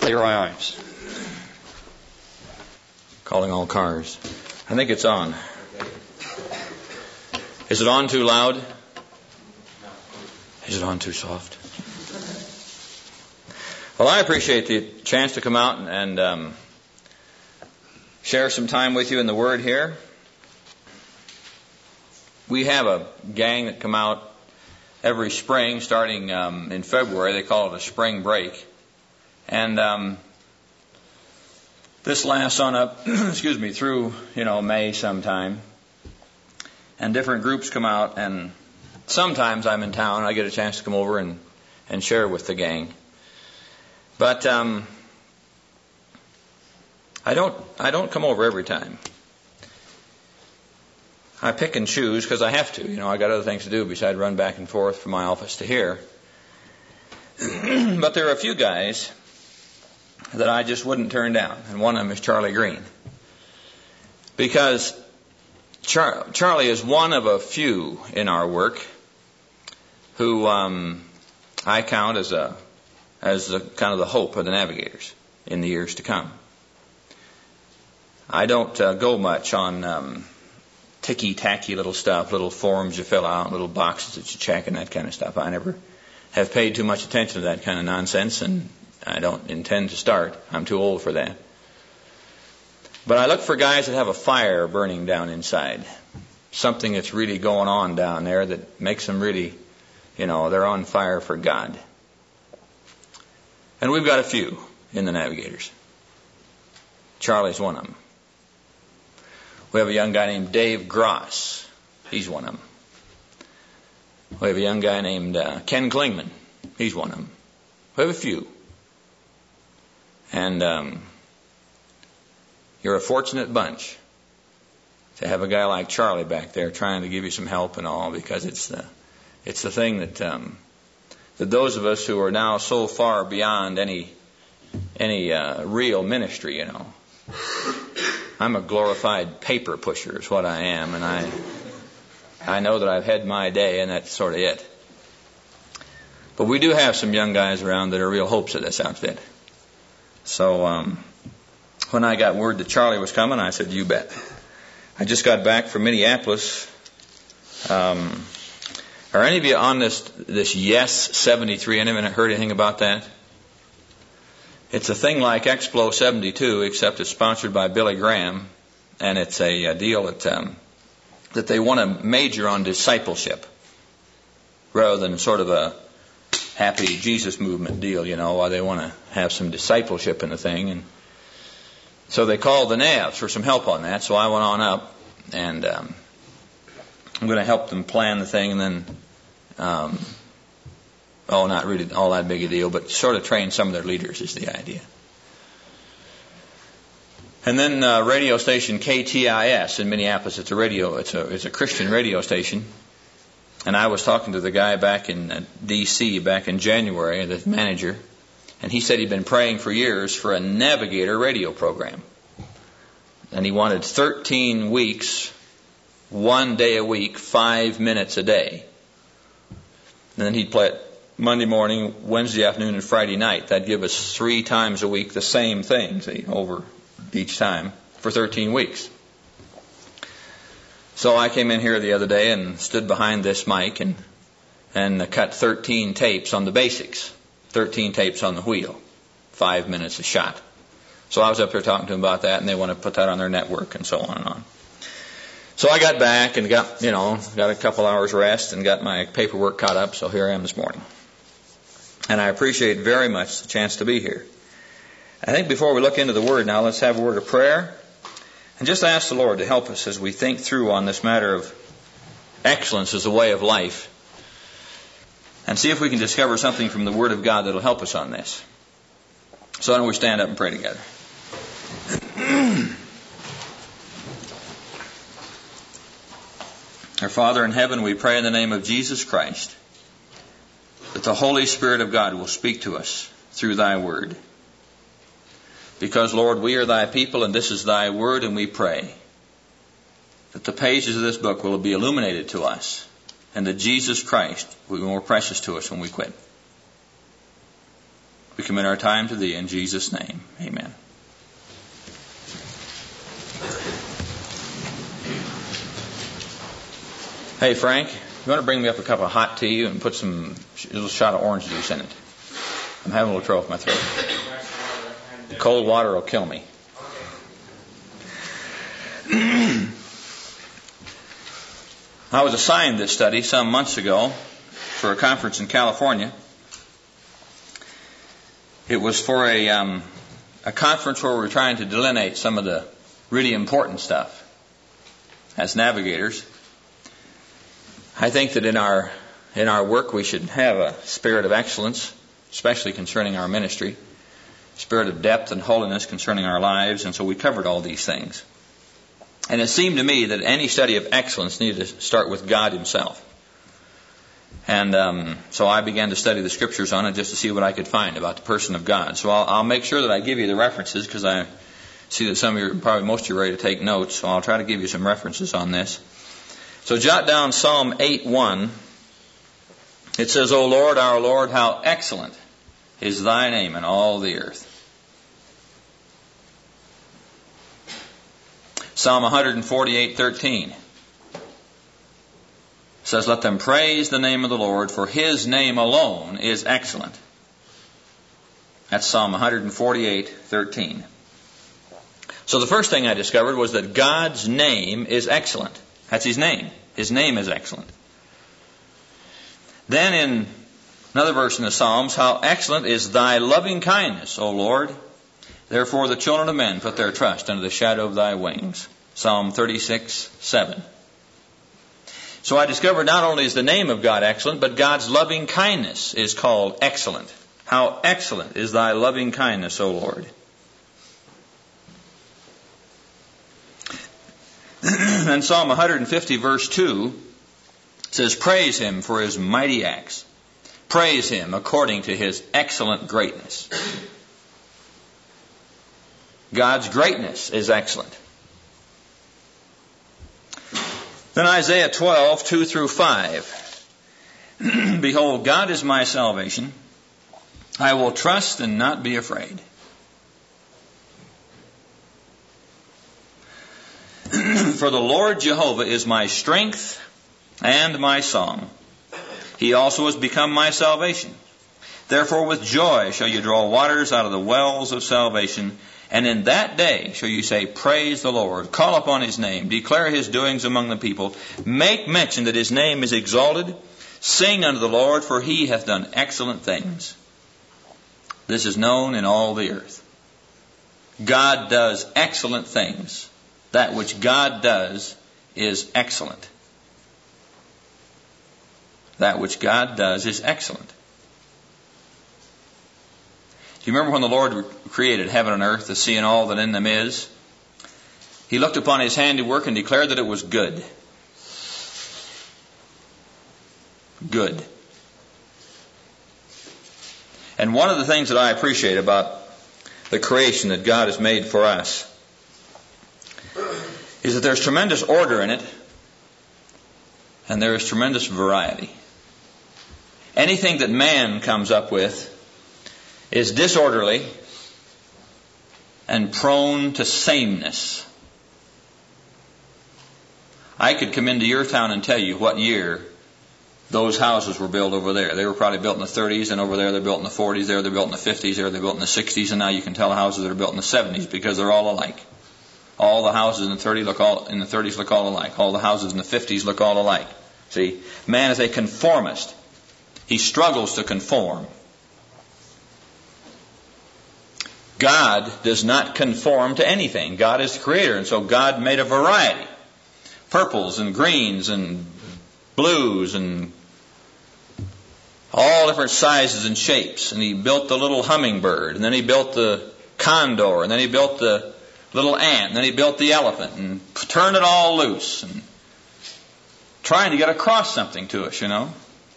clear my eyes. Calling all cars. I think it's on. Is it on too loud? Is it on too soft? Well, I appreciate the chance to come out and share some time with you in the Word here. We have a gang that come out every spring, starting in February. They call it a spring break. And this lasts on up, through, May sometime. And different groups come out, and sometimes I'm in town. I get a chance to come over and share with the gang. But I don't come over every time. I pick and choose because I have to. I got other things to do besides run back and forth from my office to here. But there are a few guys that I just wouldn't turn down, and one of them is Charlie Green. Because Charlie is one of a few in our work who I count as the kind of the hope of the navigators in the years to come. I don't go much on ticky-tacky little stuff, little forms you fill out, little boxes that you check and that kind of stuff. I never have paid too much attention to that kind of nonsense, and I don't intend to start. I'm too old for that. But I look for guys that have a fire burning down inside, something that's really going on down there that makes them really, they're on fire for God. And we've got a few in the navigators. Charlie's one of them. We have a young guy named Dave Gross. He's one of them. We have a young guy named Ken Klingman. He's one of them. We have a few. And you're a fortunate bunch to have a guy like Charlie back there trying to give you some help and all, because it's the thing that those of us who are now so far beyond any real ministry, I'm a glorified paper pusher is what I am, and I know that I've had my day, and that's sort of it. But we do have some young guys around that are real hopes of this outfit. So when I got word that Charlie was coming, I said, you bet. I just got back from Minneapolis. Are any of you on this Yes 73? Anyone heard anything about that? It's a thing like Explo 72, except it's sponsored by Billy Graham, and it's a deal that they want to major on discipleship rather than sort of a happy Jesus movement deal, why they want to have some discipleship in the thing. And so they called the Navs for some help on that, so I went on up, and I'm going to help them plan the thing, and then not really all that big a deal, but sort of train some of their leaders is the idea. And then radio station KTIS in Minneapolis. It's a Christian radio station. And I was talking to the guy back in D.C. back in January, the manager, and he said he'd been praying for years for a Navigator radio program. And he wanted 13 weeks, 1 day a week, 5 minutes a day. And then he'd play it Monday morning, Wednesday afternoon, and Friday night. That'd give us 3 times a week the same thing, over each time for 13 weeks. So I came in here the other day and stood behind this mic and cut 13 tapes on the basics, 13 tapes on the wheel, 5 minutes a shot. So I was up there talking to them about that, and they want to put that on their network and so on and on. So I got back and got a couple hours rest and got my paperwork caught up, so here I am this morning. And I appreciate very much the chance to be here. I think before we look into the Word now, let's have a word of prayer and just ask the Lord to help us as we think through on this matter of excellence as a way of life, and see if we can discover something from the Word of God that will help us on this. So why don't we stand up and pray together. Our Father in heaven, we pray in the name of Jesus Christ that the Holy Spirit of God will speak to us through Thy Word. Because, Lord, we are Thy people and this is Thy Word, and we pray that the pages of this book will be illuminated to us and that Jesus Christ will be more precious to us when we quit. We commit our time to Thee in Jesus' name. Amen. Hey, Frank, you want to bring me up a cup of hot tea and put a little shot of orange juice in it? I'm having a little trouble with my throat. Cold water will kill me. I was assigned this study some months ago for a conference in California. It was for a conference where we were trying to delineate some of the really important stuff as navigators. I think that in our work we should have a spirit of excellence, especially concerning our ministry, spirit of depth and holiness concerning our lives, and so we covered all these things. And it seemed to me that any study of excellence needed to start with God Himself. And so I began to study the Scriptures on it just to see what I could find about the person of God. So I'll make sure that I give you the references, because I see that some of you, probably most of you, are ready to take notes. So I'll try to give you some references on this. So jot down Psalm 8:1. It says, O Lord, our Lord, how excellent is Thy name in all the earth. Psalm 148:13 says, let them praise the name of the Lord, for His name alone is excellent. That's Psalm 148:13. So the first thing I discovered was that God's name is excellent. That's His name. His name is excellent. Then in another verse in the Psalms, how excellent is Thy loving kindness, O Lord. Therefore the children of men put their trust under the shadow of Thy wings. Psalm 36:7. So I discovered not only is the name of God excellent, but God's loving kindness is called excellent. How excellent is Thy loving kindness, O Lord. And Psalm 150 verse 2 says, praise Him for His mighty acts. Praise Him according to His excellent greatness. God's greatness is excellent. Then Isaiah 12:2 through 5. Behold, God is my salvation. I will trust and not be afraid. For the Lord Jehovah is my strength and my song. He also has become my salvation. Therefore with joy shall you draw waters out of the wells of salvation. And in that day shall you say, praise the Lord. Call upon His name. Declare His doings among the people. Make mention that His name is exalted. Sing unto the Lord, for He hath done excellent things. This is known in all the earth. God does excellent things. That which God does is excellent. That which God does is excellent. Do you remember when the Lord created heaven and earth, the sea and all that in them is? He looked upon His handiwork and declared that it was good. Good. And one of the things that I appreciate about the creation that God has made for us is that there's tremendous order in it, and there is tremendous variety. Anything that man comes up with is disorderly and prone to sameness. I could come into your town and tell you what year those houses were built over there. They were probably built in the 30s, and over there they're built in the 40s, there they're built in the 50s, there they're built in the 60s, and now you can tell houses that are built in the 70s because they're all alike. All the houses in the 30s look all alike. All the houses in the 50s look all alike. See, man is a conformist. He struggles to conform. God does not conform to anything. God is the creator, and so God made a variety. Purples and greens and blues and all different sizes and shapes. And He built the little hummingbird, and then He built the condor, and then He built the little ant, and then He built the elephant, and turned it all loose, and trying to get across something to us, you know.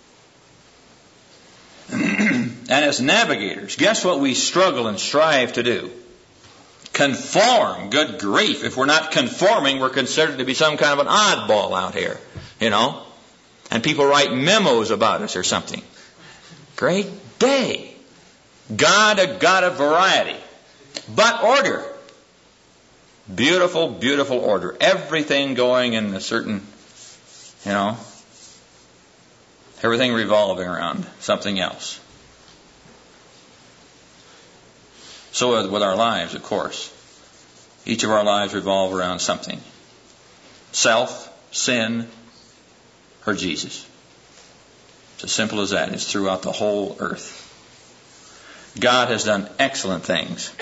And as navigators, guess what we struggle and strive to do? Conform. Good grief. If we're not conforming, we're considered to be some kind of an oddball out here, you know. And people write memos about us or something. Great day. God, a God of variety, but order. Beautiful, beautiful order. Everything going in a certain, everything revolving around something else. So with our lives, of course. Each of our lives revolve around something. Self, sin, or Jesus. It's as simple as that. It's throughout the whole earth. God has done excellent things.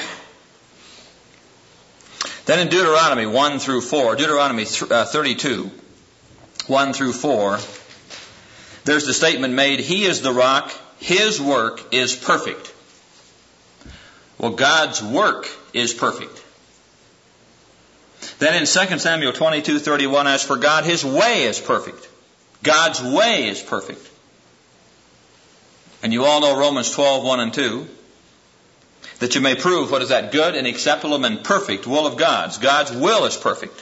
Then in Deuteronomy 1 through 4, Deuteronomy 32, 1 through 4, there's the statement made, He is the rock, His work is perfect. Well, God's work is perfect. Then in 2 Samuel 22:31, as for God, His way is perfect. God's way is perfect. And you all know Romans 12:1 and 2, that you may prove what is that good and acceptable and perfect will of God's. God's will is perfect.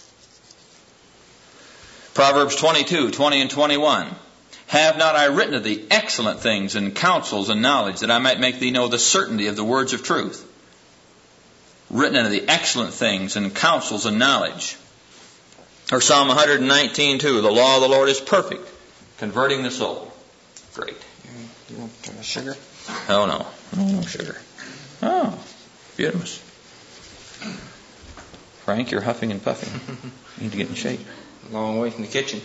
Proverbs 22:20 and 21. Have not I written of thee excellent things and counsels and knowledge, that I might make thee know the certainty of the words of truth? Written unto thee excellent things and counsels and knowledge. Or Psalm 119:2, the law of the Lord is perfect, converting the soul. Great. You want sugar? Oh, no. No sugar. Oh, beautiful. Frank, you're huffing and puffing. You need to get in shape. Long way from the kitchen.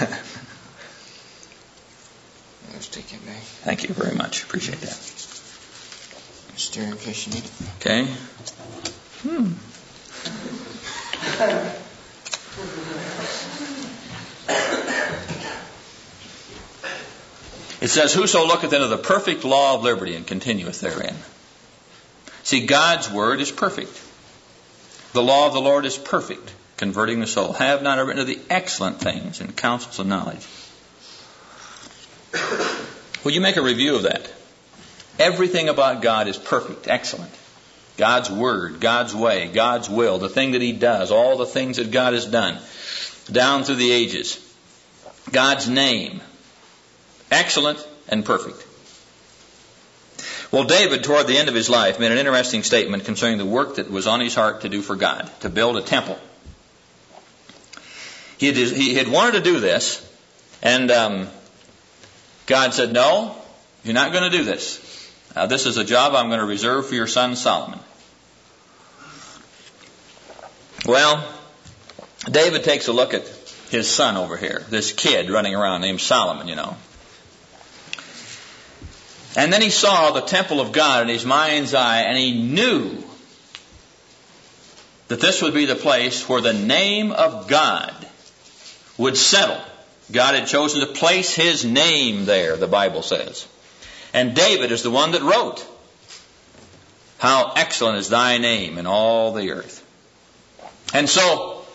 Let's take it back. Thank you very much. Appreciate that. Stir in case you need it. Okay. It says, whoso looketh into the perfect law of liberty and continueth therein. See, God's word is perfect. The law of the Lord is perfect, converting the soul. Have not I written of the excellent things and counsels of knowledge? Will you make a review of that? Everything about God is perfect, excellent. God's word, God's way, God's will, the thing that He does, all the things that God has done down through the ages. God's name, excellent and perfect. Well, David, toward the end of his life, made an interesting statement concerning the work that was on his heart to do for God, to build a temple. He had wanted to do this, and God said, no, you're not going to do this. This is a job I'm going to reserve for your son Solomon. Well, David takes a look at his son over here, this kid running around named Solomon, And then he saw the temple of God in his mind's eye, and he knew that this would be the place where the name of God would settle. God had chosen to place His name there, the Bible says. And David is the one that wrote, how excellent is thy name in all the earth. And so,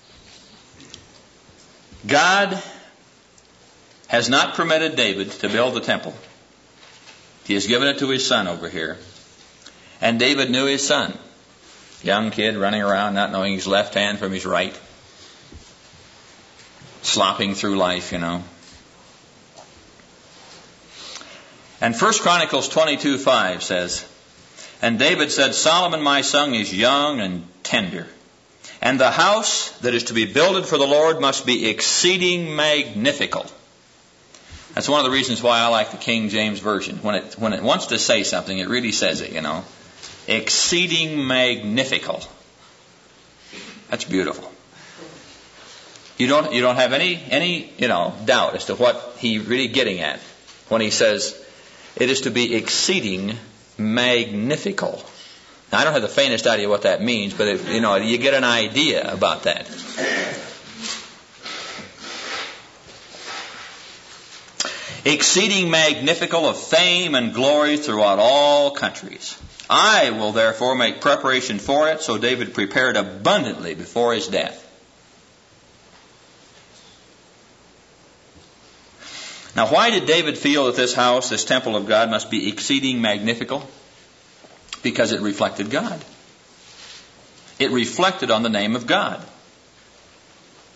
God has not permitted David to build the temple. He has given it to his son over here. And David knew his son. Young kid running around, not knowing his left hand from his right. Slopping through life, And 1 Chronicles 22:5 says, and David said, Solomon my son is young and tender, and the house that is to be builded for the Lord must be exceeding magnifical. That's one of the reasons why I like the King James Version. When it wants to say something, it really says it, Exceeding magnifical. That's beautiful. You don't have any doubt as to what he's really getting at when he says it is to be exceeding magnifical. Now, I don't have the faintest idea what that means, but you get an idea about that. Exceeding magnifical of fame and glory throughout all countries. I will therefore make preparation for it. So David prepared abundantly before his death. Now, why did David feel that this house, this temple of God, must be exceeding magnifical? Because it reflected God. It reflected on the name of God.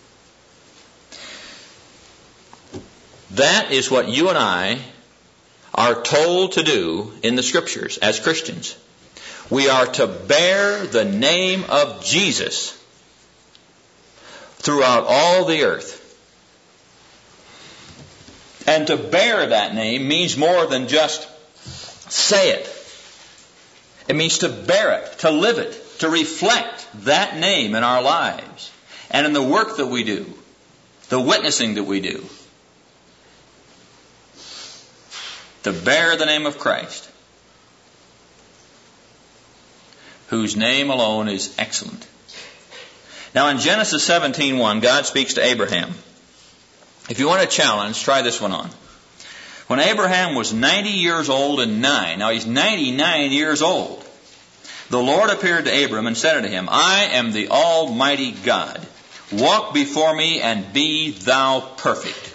That is what you and I are told to do in the Scriptures as Christians. We are to bear the name of Jesus throughout all the earth. And to bear that name means more than just say it. It means to bear it, to live it, to reflect that name in our lives and in the work that we do, the witnessing that we do. To bear the name of Christ, whose name alone is excellent. Now in Genesis 17:1, God speaks to Abraham. If you want a challenge, try this one on. When Abraham was 90 years old and 9, now he's 99 years old, the Lord appeared to Abram and said unto him, I am the Almighty God. Walk before me and be thou perfect.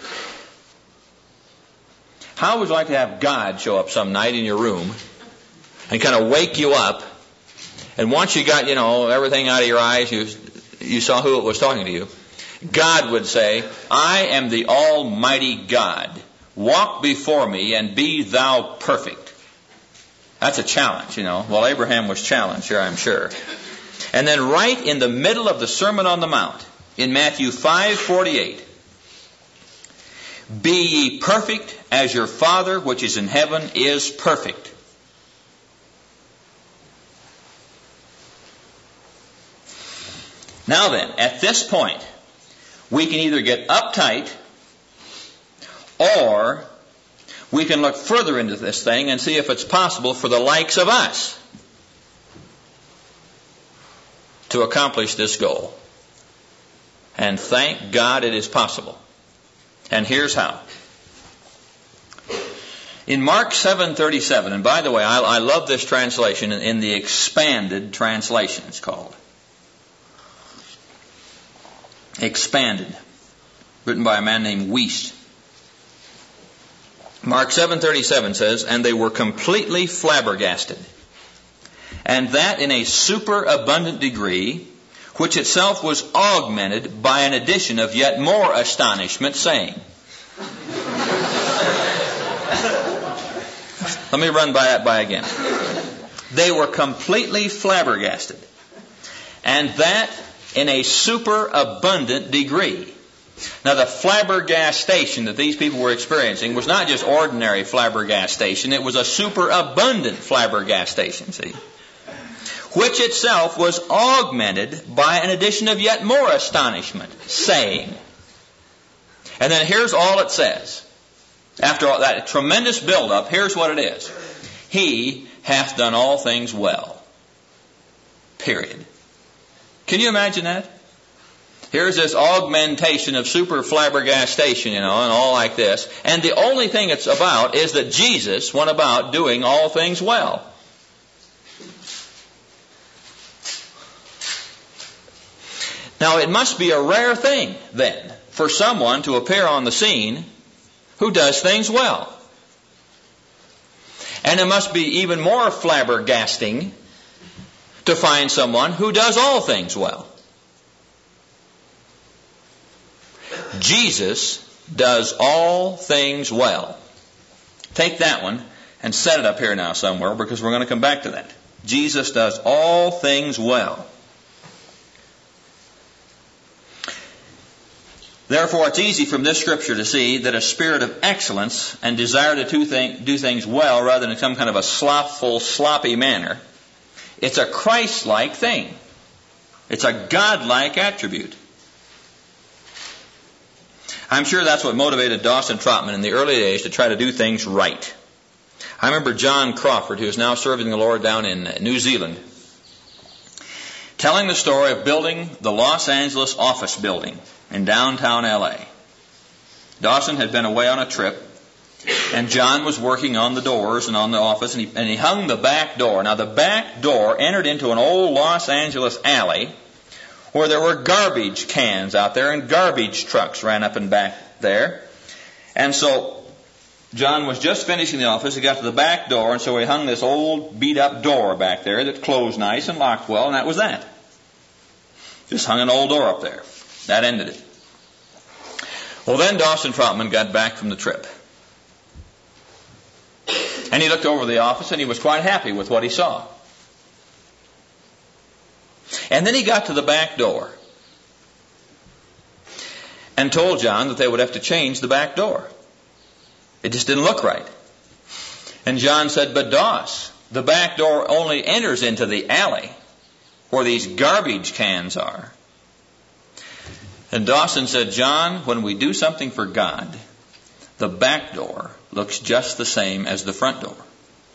How would you like to have God show up some night in your room and kind of wake you up, and once you got, everything out of your eyes, you saw who it was talking to you, God would say, I am the Almighty God. Walk before me and be thou perfect. That's a challenge, Well, Abraham was challenged here, I'm sure. And then right in the middle of the Sermon on the Mount, in Matthew 5:48, be ye perfect as your Father which is in heaven is perfect. Now then, at this point, we can either get uptight or we can look further into this thing and see if it's possible for the likes of us to accomplish this goal. And thank God it is possible. And here's how. In Mark 7:37, and by the way, I love this translation in the expanded translation, it's called. Expanded. Written by a man named Wiest. Mark 7:37 says, and they were completely flabbergasted, and that in a superabundant degree, which itself was augmented by an addition of yet more astonishment, saying. Let me run that by again. They were completely flabbergasted, and that in a superabundant degree. Now the flabbergastation that these people were experiencing was not just ordinary flabbergastation, it was a superabundant flabbergastation, see? Which itself was augmented by an addition of yet more astonishment, saying. And then here's all it says. After all that tremendous build-up, here's what it is. He hath done all things well. Period. Can you imagine that? Here's this augmentation of super flabbergastation, and all like this. And the only thing it's about is that Jesus went about doing all things well. Now, it must be a rare thing, then, for someone to appear on the scene who does things well. And it must be even more flabbergasting to find someone who does all things well. Jesus does all things well. Take that one and set it up here now somewhere, because we're going to come back to that. Jesus does all things well. Therefore, it's easy from this scripture to see that a spirit of excellence and desire to do things well rather than in some kind of a slothful, sloppy manner, it's a Christ-like thing. It's a God-like attribute. I'm sure that's what motivated Dawson Trotman in the early days to try to do things right. I remember John Crawford, who is now serving the Lord down in New Zealand, telling the story of building the Los Angeles office building in downtown LA. Dawson had been away on a trip, and John was working on the doors and on the office, and he hung the back door. Now, the back door entered into an old Los Angeles alley where there were garbage cans out there, and garbage trucks ran up and back there. And so John was just finishing the office. He got to the back door, and so he hung this old beat-up door back there that closed nice and locked well, and that was that. Just hung an old door up there. That ended it. Well, then Dawson Trotman got back from the trip. And he looked over the office and he was quite happy with what he saw. And then he got to the back door and told John that they would have to change the back door. It just didn't look right. And John said, "But Doss, the back door only enters into the alley where these garbage cans are." And Dawson said, "John, when we do something for God, the back door looks just the same as the front door."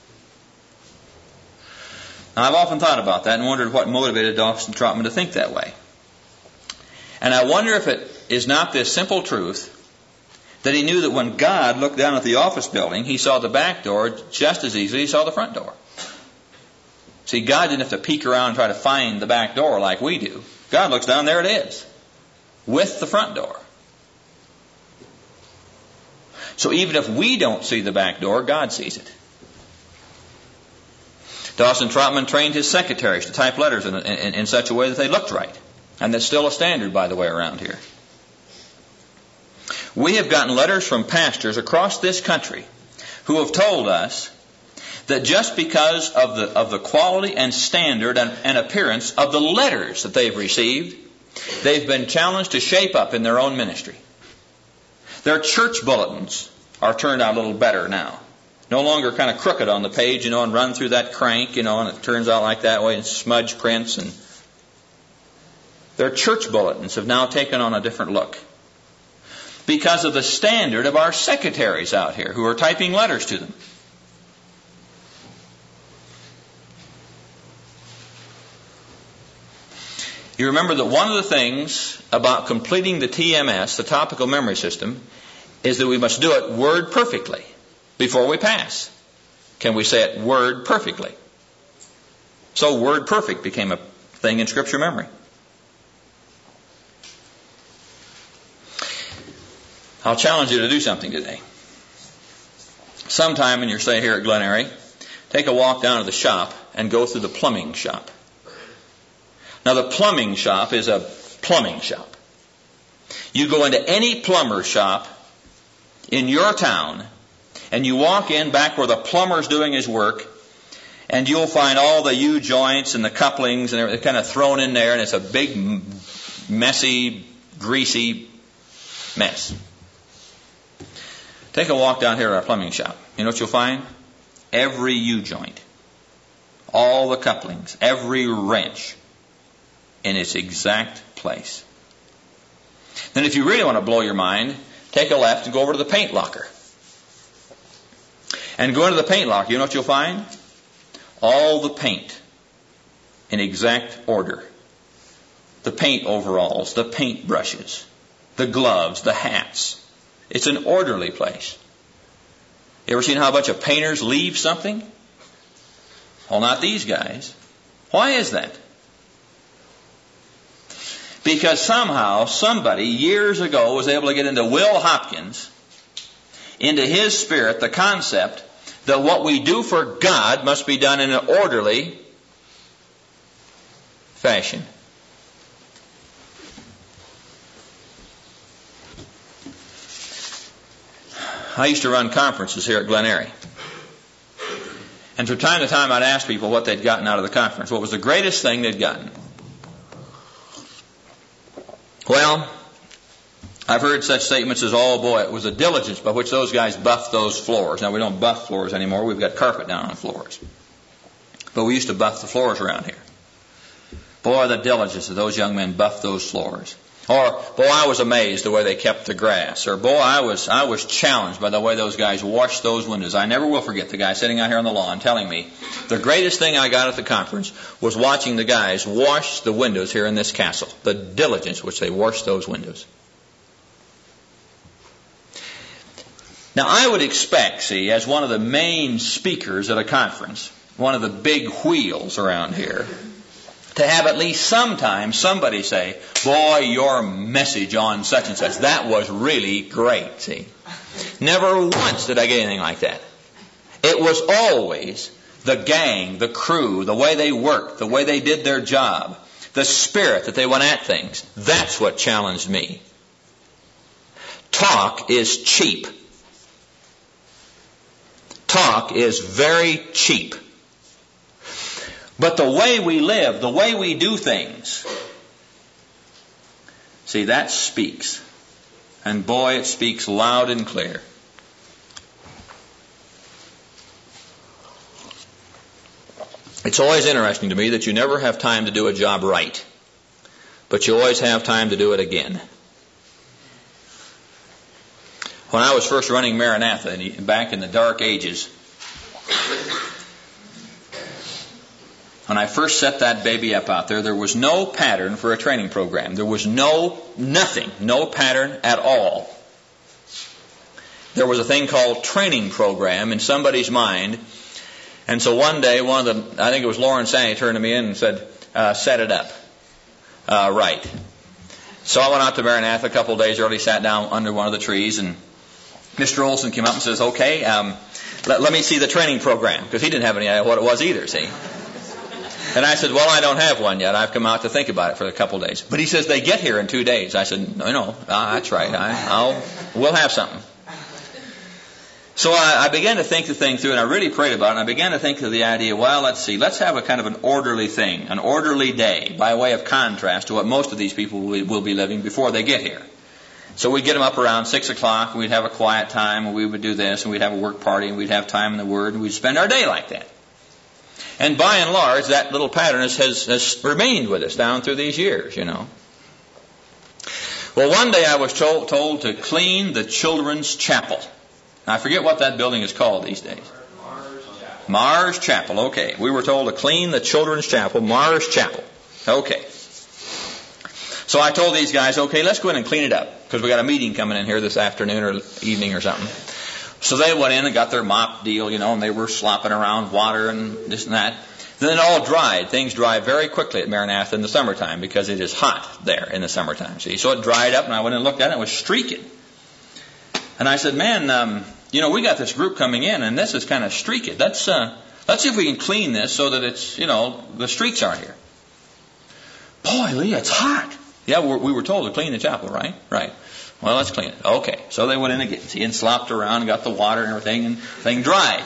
Now, I've often thought about that and wondered what motivated Dawson Trotman to think that way. And I wonder if it is not this simple truth that he knew that when God looked down at the office building, he saw the back door just as easily as he saw the front door. See, God didn't have to peek around and try to find the back door like we do. God looks down, there it is, with the front door. So even if we don't see the back door, God sees it. Dawson Trotman trained his secretaries to type letters in such a way that they looked right. And that's still a standard, by the way, around here. We have gotten letters from pastors across this country who have told us that just because of the quality and standard and appearance of the letters that they've received, they've been challenged to shape up in their own ministry. Their church bulletins are turned out a little better now. No longer kind of crooked on the page, and run through that crank, and it turns out like that way, and smudge prints. And their church bulletins have now taken on a different look because of the standard of our secretaries out here who are typing letters to them. You remember that one of the things about completing the TMS, the topical memory system, is that we must do it word perfectly before we pass. Can we say it word perfectly? So word perfect became a thing in Scripture memory. I'll challenge you to do something today. Sometime when you're staying here at Glen Eyrie, take a walk down to the shop and go through the plumbing shop. Now, the plumbing shop is a plumbing shop. You go into any plumber shop in your town, and you walk in back where the plumber's doing his work, and you'll find all the U-joints and the couplings and everything kind of thrown in there, and it's a big, messy, greasy mess. Take a walk down here at our plumbing shop. You know what you'll find? Every U-joint, all the couplings, every wrench in its exact place. Then if you really want to blow your mind, take a left and go over to the paint locker. And go into the paint locker, you know what you'll find? All the paint in exact order. The paint overalls, the paint brushes, the gloves, the hats. It's an orderly place. You ever seen how a bunch of painters leave something? Well, not these guys. Why is that? Because somehow somebody years ago was able to get into Will Hopkins, into his spirit, the concept that what we do for God must be done in an orderly fashion. I used to run conferences here at Glen Eyrie. And from time to time I'd ask people what they'd gotten out of the conference. What was the greatest thing they'd gotten? Well, I've heard such statements as, "Oh boy, it was the diligence by which those guys buffed those floors." Now, we don't buff floors anymore. We've got carpet down on the floors. But we used to buff the floors around here. Boy, the diligence of those young men buffed those floors. Or, boy, I was amazed the way they kept the grass. Or, boy, I was challenged by the way those guys washed those windows. I never will forget the guy sitting out here on the lawn telling me the greatest thing I got at the conference was watching the guys wash the windows here in this castle. The diligence which they washed those windows. Now, I would expect, see, as one of the main speakers at a conference, one of the big wheels around here, to have at least sometime somebody say, "Boy, your message on such and such, that was really great," see. Never once did I get anything like that. It was always the gang, the crew, the way they worked, the way they did their job, the spirit that they went at things. That's what challenged me. Talk is cheap. talk is very cheap. But the way we live, the way we do things, see, that speaks. And boy, it speaks loud and clear. It's always interesting to me that you never have time to do a job right, but you always have time to do it again. When I was first running Maranatha, back in the dark ages, when I first set that baby up out there was no pattern for a training program. There was no pattern at all. There was a thing called training program in somebody's mind. And so one day, I think it was Lauren Sandy, turned to me in and said, set it up. Right. So I went out to Maranatha a couple of days early, sat down under one of the trees, and Mr. Olson came up and says, okay, let me see the training program, because he didn't have any idea what it was either, see. And I said, well, I don't have one yet. I've come out to think about it for a couple of days. But he says, they get here in 2 days. I said, no, that's right. We'll have something. So I began to think the thing through, and I really prayed about it, and I began to think of the idea, well, let's have a kind of an orderly thing, an orderly day, by way of contrast to what most of these people will be living before they get here. So we'd get them up around 6 o'clock, and we'd have a quiet time, and we would do this, and we'd have a work party, and we'd have time in the Word, and we'd spend our day like that. And by and large, that little pattern has remained with us down through these years, you know. Well, one day I was told to clean the children's chapel. Now, I forget what that building is called these days. Mars Chapel, okay. We were told to clean the children's chapel, Mars Chapel. Okay. So I told these guys, okay, let's go in and clean it up, because we got a meeting coming in here this afternoon or evening or something. So they went in and got their mop deal, you know, and they were slopping around water and this and that. Then it all dried. Things dry very quickly at Maranatha in the summertime, because it is hot there in the summertime. See, so it dried up, and I went and looked at it, and it was streaking. And I said, man, we got this group coming in, and this is kind of streaky. Let's see if we can clean this so that it's, the streaks aren't here. Boy, Lee, it's hot. Yeah, we were told to clean the chapel, right? Right. Well, let's clean it. Okay. So they went in again, see, and slopped around and got the water and everything, and thing dried.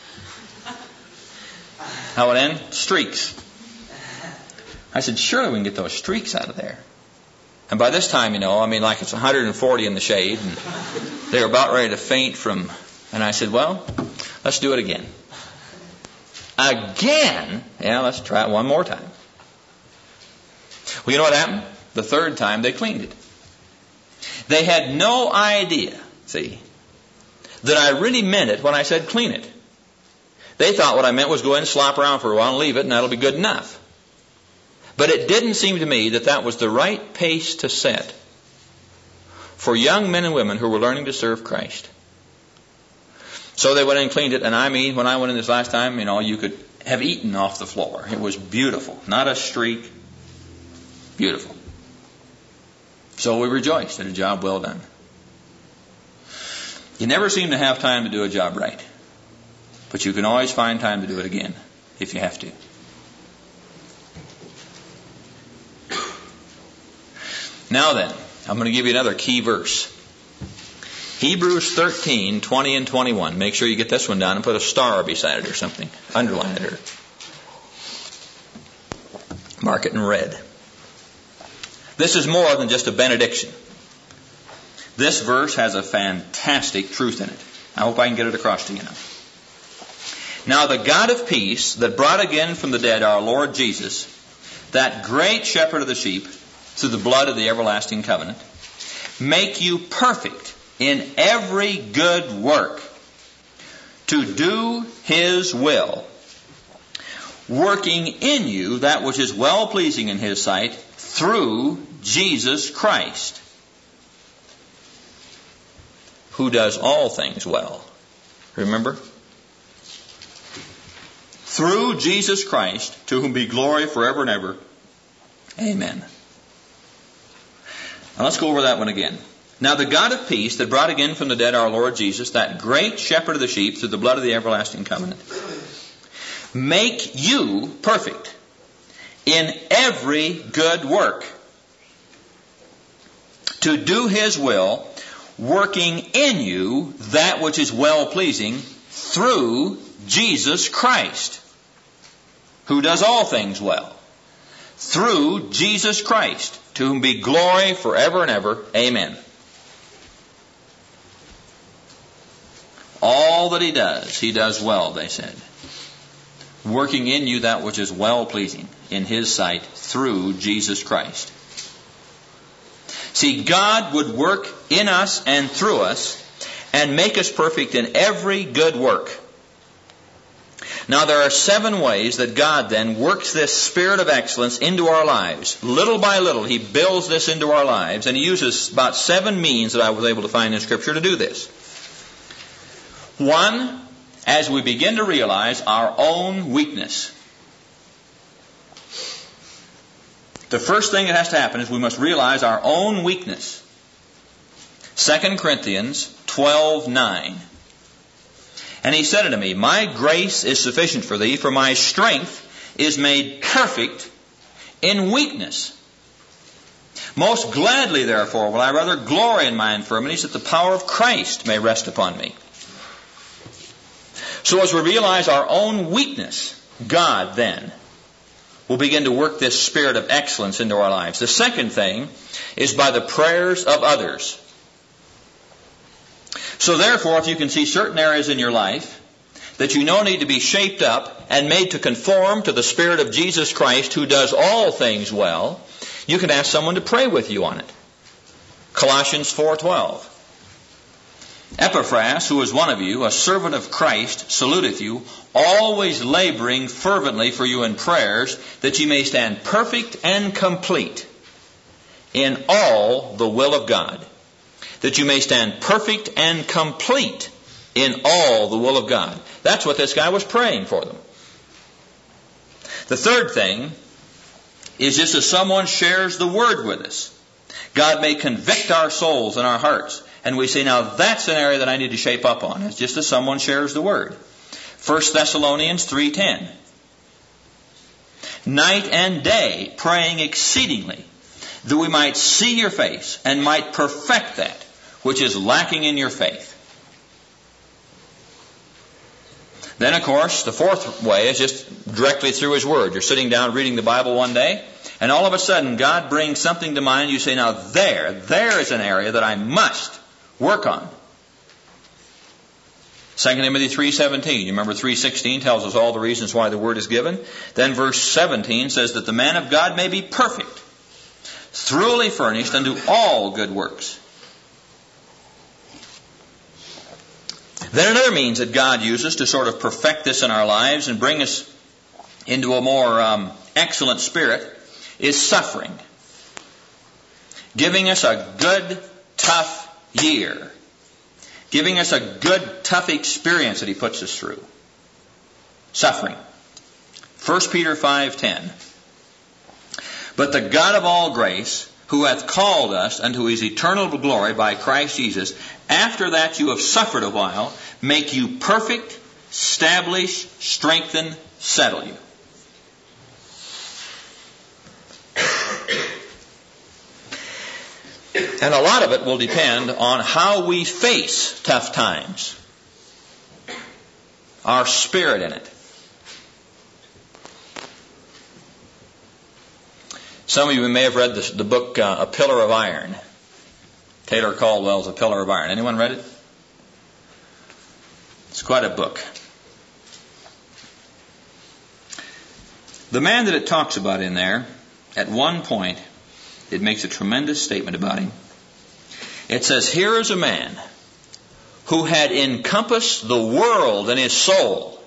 I went in, streaks. I said, surely we can get those streaks out of there. And by this time, like it's 140 in the shade, and they were about ready to faint and I said, well, let's do it again. Again? Yeah, let's try it one more time. Well, you know what happened? The third time they cleaned it. They had no idea, see, that I really meant it when I said clean it. They thought what I meant was go in and slop around for a while and leave it, and that'll be good enough. But it didn't seem to me that was the right pace to set for young men and women who were learning to serve Christ. So they went in and cleaned it, and when I went in this last time, you could have eaten off the floor. It was beautiful. Not a streak. Beautiful. So we rejoiced at a job well done. You never seem to have time to do a job right, but you can always find time to do it again if you have to. Now then, I'm going to give you another key verse. Hebrews 13, 20 and 21. Make sure you get this one down and put a star beside it or something. Underline it or mark it in red. This is more than just a benediction. This verse has a fantastic truth in it. I hope I can get it across to you now. Now the God of peace that brought again from the dead our Lord Jesus, that great shepherd of the sheep, through the blood of the everlasting covenant, make you perfect in every good work, to do His will, working in you that which is well-pleasing in His sight, through Jesus Christ, who does all things well. Remember? Through Jesus Christ, to whom be glory forever and ever. Amen. Now let's go over that one again. Now the God of peace that brought again from the dead our Lord Jesus, that great shepherd of the sheep, through the blood of the everlasting covenant, make you perfect in every good work, to do His will, working in you that which is well-pleasing through Jesus Christ, who does all things well. Through Jesus Christ, to whom be glory forever and ever. Amen. All that he does well, they said. Working in you that which is well-pleasing in his sight through Jesus Christ. See, God would work in us and through us and make us perfect in every good work. Now there are 7 ways that God then works this spirit of excellence into our lives. Little by little he builds this into our lives, and he uses about 7 means that I was able to find in Scripture to do this. 1, as we begin to realize our own weakness. The first thing that has to happen is we must realize our own weakness. 2 Corinthians 12:9. And he said unto me, My grace is sufficient for thee, for my strength is made perfect in weakness. Most gladly, therefore, will I rather glory in my infirmities, that the power of Christ may rest upon me. So as we realize our own weakness, God then will begin to work this spirit of excellence into our lives. The second thing is by the prayers of others. So therefore, if you can see certain areas in your life that you know need to be shaped up and made to conform to the Spirit of Jesus Christ, who does all things well, you can ask someone to pray with you on it. Colossians 4:12. Epaphras, who is one of you, a servant of Christ, saluteth you, always laboring fervently for you in prayers, that ye may stand perfect and complete in all the will of God. That you may stand perfect and complete in all the will of God. That's what this guy was praying for them. The third thing is just as someone shares the Word with us, God may convict our souls and our hearts. And we say, now that's an area that I need to shape up on. It's just as someone shares the Word. 1 Thessalonians 3:10. Night and day praying exceedingly, that we might see your face and might perfect that which is lacking in your faith. Then, of course, the fourth way is just directly through His Word. You're sitting down reading the Bible one day, and all of a sudden God brings something to mind. You say, now there is an area that I must work on. 2 Timothy 3:17. You remember 3:16 tells us all the reasons why the Word is given. Then verse 17 says that the man of God may be perfect, thoroughly furnished unto all good works. Then another means that God uses to sort of perfect this in our lives and bring us into a more excellent spirit is suffering. Giving us a good, tough year. Giving us a good, tough experience that He puts us through. Suffering. 1 Peter 5:10. But the God of all grace, who hath called us unto His eternal glory by Christ Jesus, after that you have suffered a while, make you perfect, establish, strengthen, settle you. And a lot of it will depend on how we face tough times. Our spirit in it. Some of you may have read the book A Pillar of Iron. Taylor Caldwell's A Pillar of Iron. Anyone read it? It's quite a book. The man that it talks about in there, at one point, it makes a tremendous statement about him. It says, here is a man who had encompassed the world in his soul,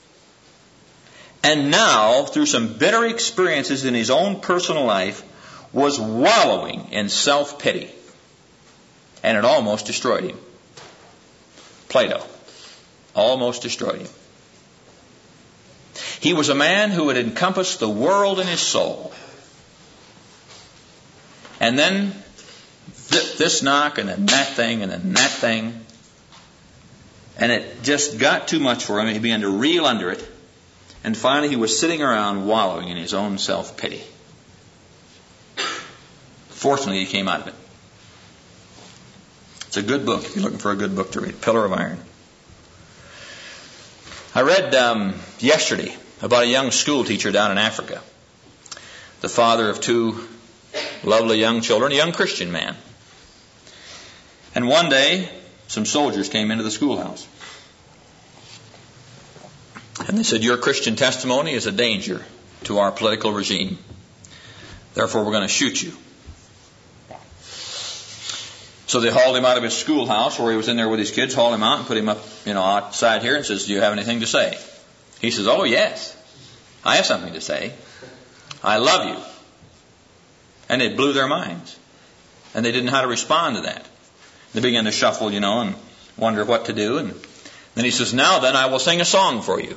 and now, through some bitter experiences in his own personal life, was wallowing in self-pity. And it almost destroyed him. Plato. Almost destroyed him. He was a man who had encompassed the world in his soul. And then this knock, and then that thing, and then that thing. And it just got too much for him. He began to reel under it. And finally he was sitting around wallowing in his own self-pity. Fortunately, he came out of it. It's a good book if you're looking for a good book to read. Pillar of Iron. I read yesterday about a young school teacher down in Africa, the father of 2 lovely young children, a young Christian man. And one day, some soldiers came into the schoolhouse. And they said, "Your Christian testimony is a danger to our political regime. Therefore, we're going to shoot you." So they hauled him out of his schoolhouse where he was in there with his kids, hauled him out and put him up, outside here and says, "Do you have anything to say?" He says, "Oh, yes, I have something to say. I love you." And it blew their minds. And they didn't know how to respond to that. They began to shuffle, and wonder what to do. And then he says, "Now then, I will sing a song for you.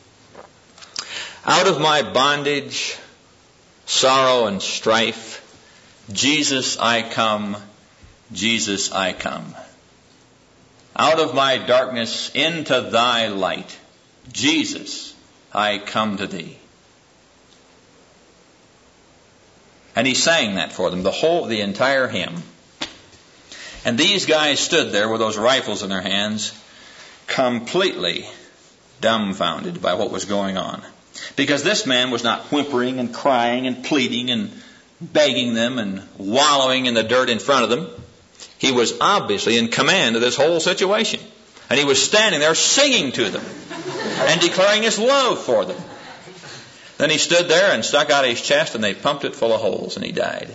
Out of my bondage, sorrow and strife, Jesus I come, Jesus I come. Out of my darkness into thy light, Jesus I come to thee." And he sang that for them, the entire hymn. And these guys stood there with those rifles in their hands, completely dumbfounded by what was going on. Because this man was not whimpering and crying and pleading and begging them and wallowing in the dirt in front of them. He was obviously in command of this whole situation. And he was standing there singing to them and declaring his love for them. Then he stood there and stuck out his chest, and they pumped it full of holes, and he died.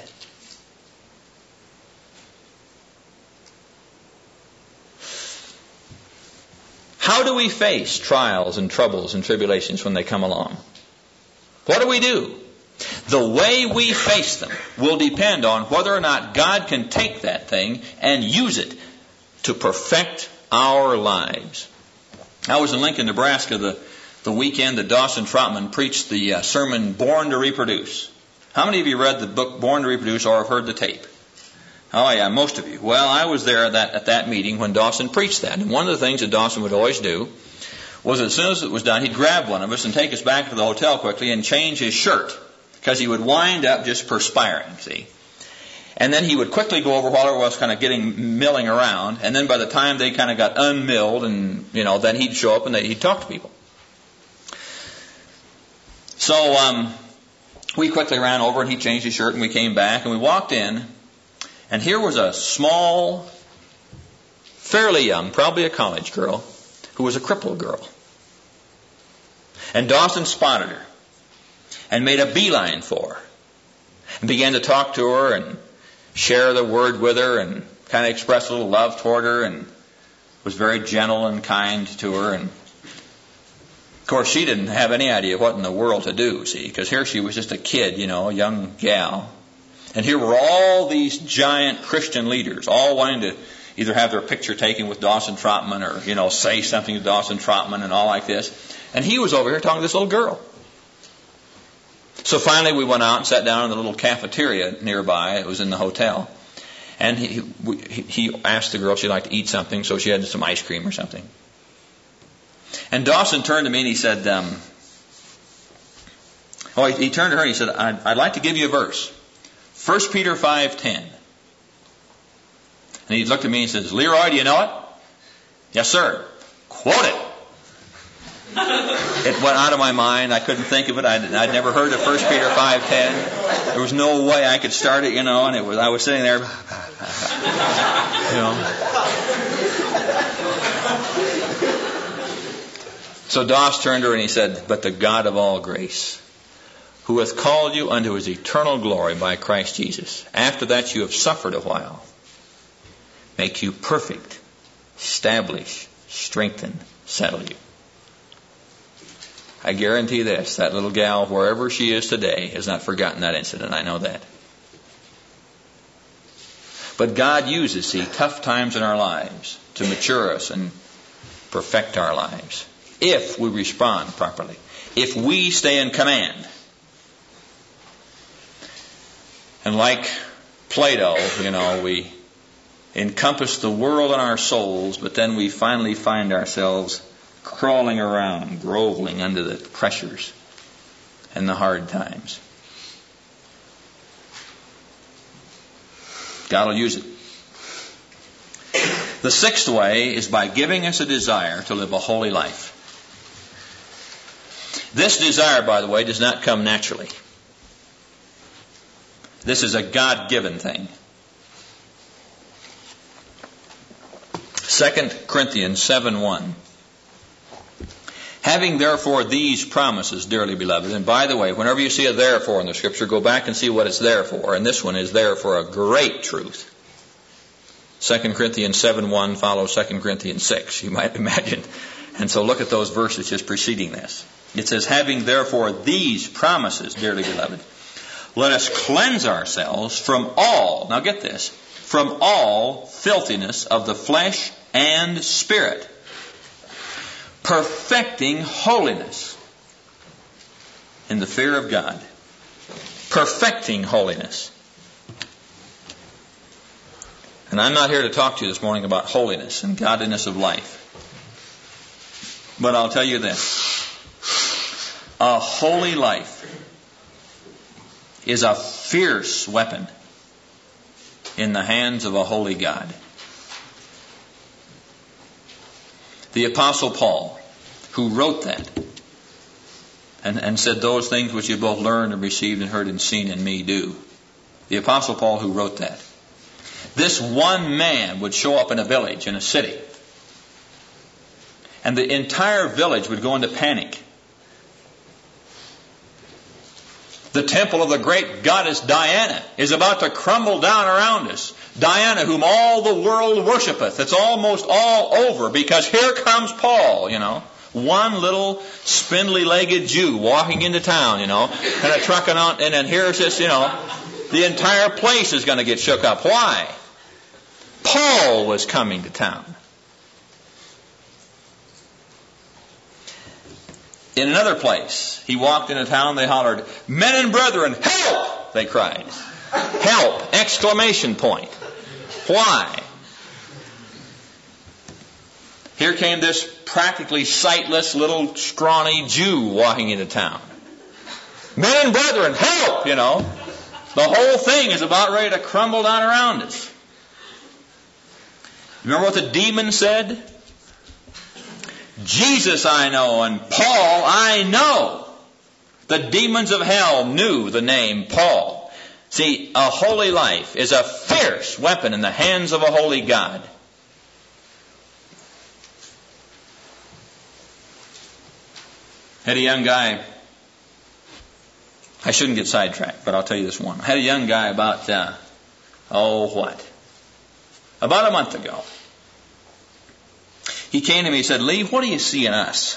How do we face trials and troubles and tribulations when they come along? What do we do? The way we face them will depend on whether or not God can take that thing and use it to perfect our lives. I was in Lincoln, Nebraska the weekend that Dawson Trotman preached the sermon Born to Reproduce. How many of you read the book Born to Reproduce or have heard the tape? Oh yeah, most of you. Well, I was there at that meeting when Dawson preached that. And one of the things that Dawson would always do was as soon as it was done, he'd grab one of us and take us back to the hotel quickly and change his shirt, because he would wind up just perspiring, see. And then he would quickly go over while everyone was kind of milling around. And then by the time they kind of got unmilled, and then he'd show up and he'd talk to people. So we quickly ran over and he changed his shirt and we came back and we walked in. And here was a small, fairly young, probably a college girl, who was a crippled girl. And Dawson spotted her and made a beeline for her and began to talk to her and share the word with her and kind of express a little love toward her and was very gentle and kind to her. And of course, she didn't have any idea what in the world to do, see, because here she was just a kid, a young gal. And here were all these giant Christian leaders, all wanting to either have their picture taken with Dawson Trotman or, say something to Dawson Trotman and all like this. And he was over here talking to this little girl. So finally we went out and sat down in the little cafeteria nearby. It was in the hotel. And he asked the girl if she'd like to eat something, so she had some ice cream or something. And Dawson turned to me and he said, he turned to her and he said, I'd like to give you a verse. 1 Peter 5:10. And he looked at me and says, "Leroy, do you know it?" "Yes, sir." "Quote it." It went out of my mind. I couldn't think of it. I'd never heard of 1 Peter 5:10. There was no way I could start it, and I was sitting there, So Doss turned to her and he said, "But the God of all grace, who hath called you unto his eternal glory by Christ Jesus, after that you have suffered a while, make you perfect, establish, strengthen, settle you." I guarantee this, that little gal, wherever she is today, has not forgotten that incident. I know that. But God uses, tough times in our lives to mature us and perfect our lives, if we respond properly, if we stay in command. And like Plato, we encompass the world in our souls, but then we finally find ourselves crawling around, groveling under the pressures and the hard times. God will use it. The sixth way is by giving us a desire to live a holy life. This desire, by the way, does not come naturally. This is a God-given thing. 2 Corinthians 7:1. Having therefore these promises, dearly beloved, and by the way, whenever you see a therefore in the Scripture, go back and see what it's there for. And this one is there for a great truth. 2 Corinthians 7:1 follows 2 Corinthians 6, you might imagine. And so look at those verses just preceding this. It says, having therefore these promises, dearly beloved, let us cleanse ourselves from all, now get this, from all filthiness of the flesh and spirit, perfecting holiness in the fear of God. Perfecting holiness. And I'm not here to talk to you this morning about holiness and godliness of life. But I'll tell you this. A holy life is a fierce weapon in the hands of a holy God. The Apostle Paul, who wrote that, and said, those things which you both learned and received and heard and seen in me do. The Apostle Paul who wrote that. This one man would show up in a village, in a city, and the entire village would go into panic. The temple of the great goddess Diana is about to crumble down around us. Diana, whom all the world worshipeth. It's almost all over because here comes Paul, One little spindly-legged Jew walking into town, kind of trucking on, and then here's this, the entire place is going to get shook up. Why? Paul was coming to town. In another place, he walked into town, they hollered, men and brethren, help! They cried. Help! Exclamation point. Why? Here came this practically sightless little scrawny Jew walking into town. Men and brethren, help! The whole thing is about ready to crumble down around us. Remember what the demon said? Jesus I know, and Paul I know. The demons of hell knew the name Paul. See, a holy life is a fierce weapon in the hands of a holy God. Had a young guy, I shouldn't get sidetracked, but I'll tell you this one. I had a young guy about, about a month ago. He came to me and said, Lee, what do you see in us?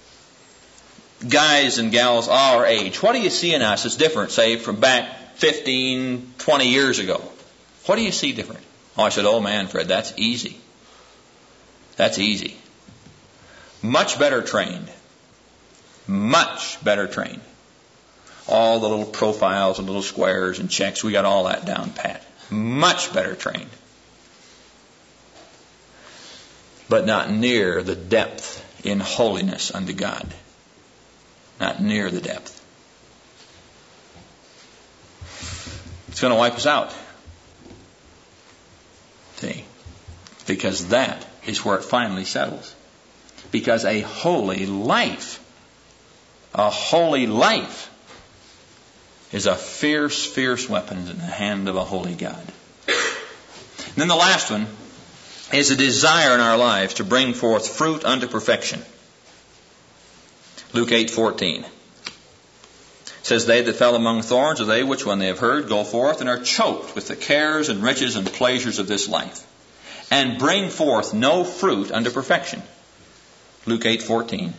Guys and gals our age, what do you see in us that's different, say, from back 15, 20 years ago? What do you see different? Oh, I said, oh man, Fred, that's easy. That's easy. Much better trained. Much better trained. All the little profiles and little squares and checks, we got all that down pat. Much better trained. But not near the depth in holiness unto God. Not near the depth. It's going to wipe us out. See? Because that is where it finally settles. Because a holy life is a fierce, fierce weapon in the hand of a holy God. And then the last one is a desire in our lives to bring forth fruit unto perfection. Luke 8:14 says, they that fell among thorns are they which when they have heard go forth and are choked with the cares and riches and pleasures of this life, and bring forth no fruit unto perfection. Luke 8:14.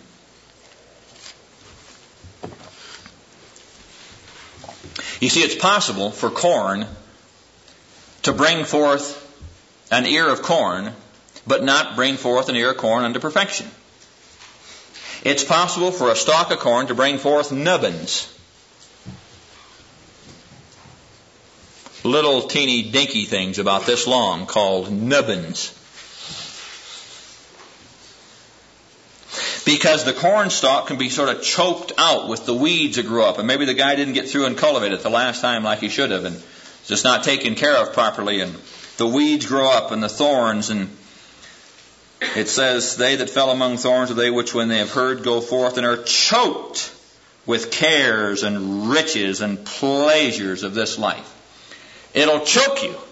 You see, it's possible for corn to bring forth an ear of corn, but not bring forth an ear of corn unto perfection. It's possible for a stalk of corn to bring forth nubbins. Little teeny dinky things about this long called nubbins. Because the corn stalk can be sort of choked out with the weeds that grew up. And maybe the guy didn't get through and cultivate it the last time like he should have. And it's just not taken care of properly. And the weeds grow up and the thorns. And it says, they that fell among thorns are they which when they have heard go forth and are choked with cares and riches and pleasures of this life. It'll choke you.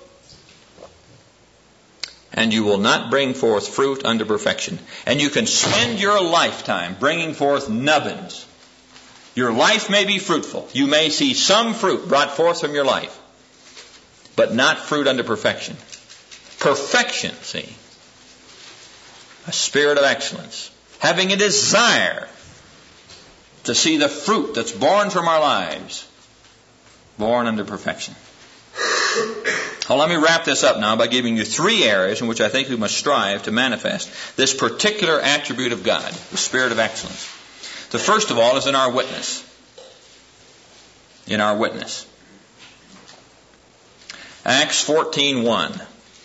And you will not bring forth fruit unto perfection. And you can spend your lifetime bringing forth nubbins. Your life may be fruitful. You may see some fruit brought forth from your life, but not fruit unto perfection. Perfection, see. A spirit of excellence. Having a desire to see the fruit that's born from our lives, born unto perfection. Well, let me wrap this up now by giving you 3 areas in which I think we must strive to manifest this particular attribute of God, the spirit of excellence. The first of all is in our witness. In our witness. Acts 14:1.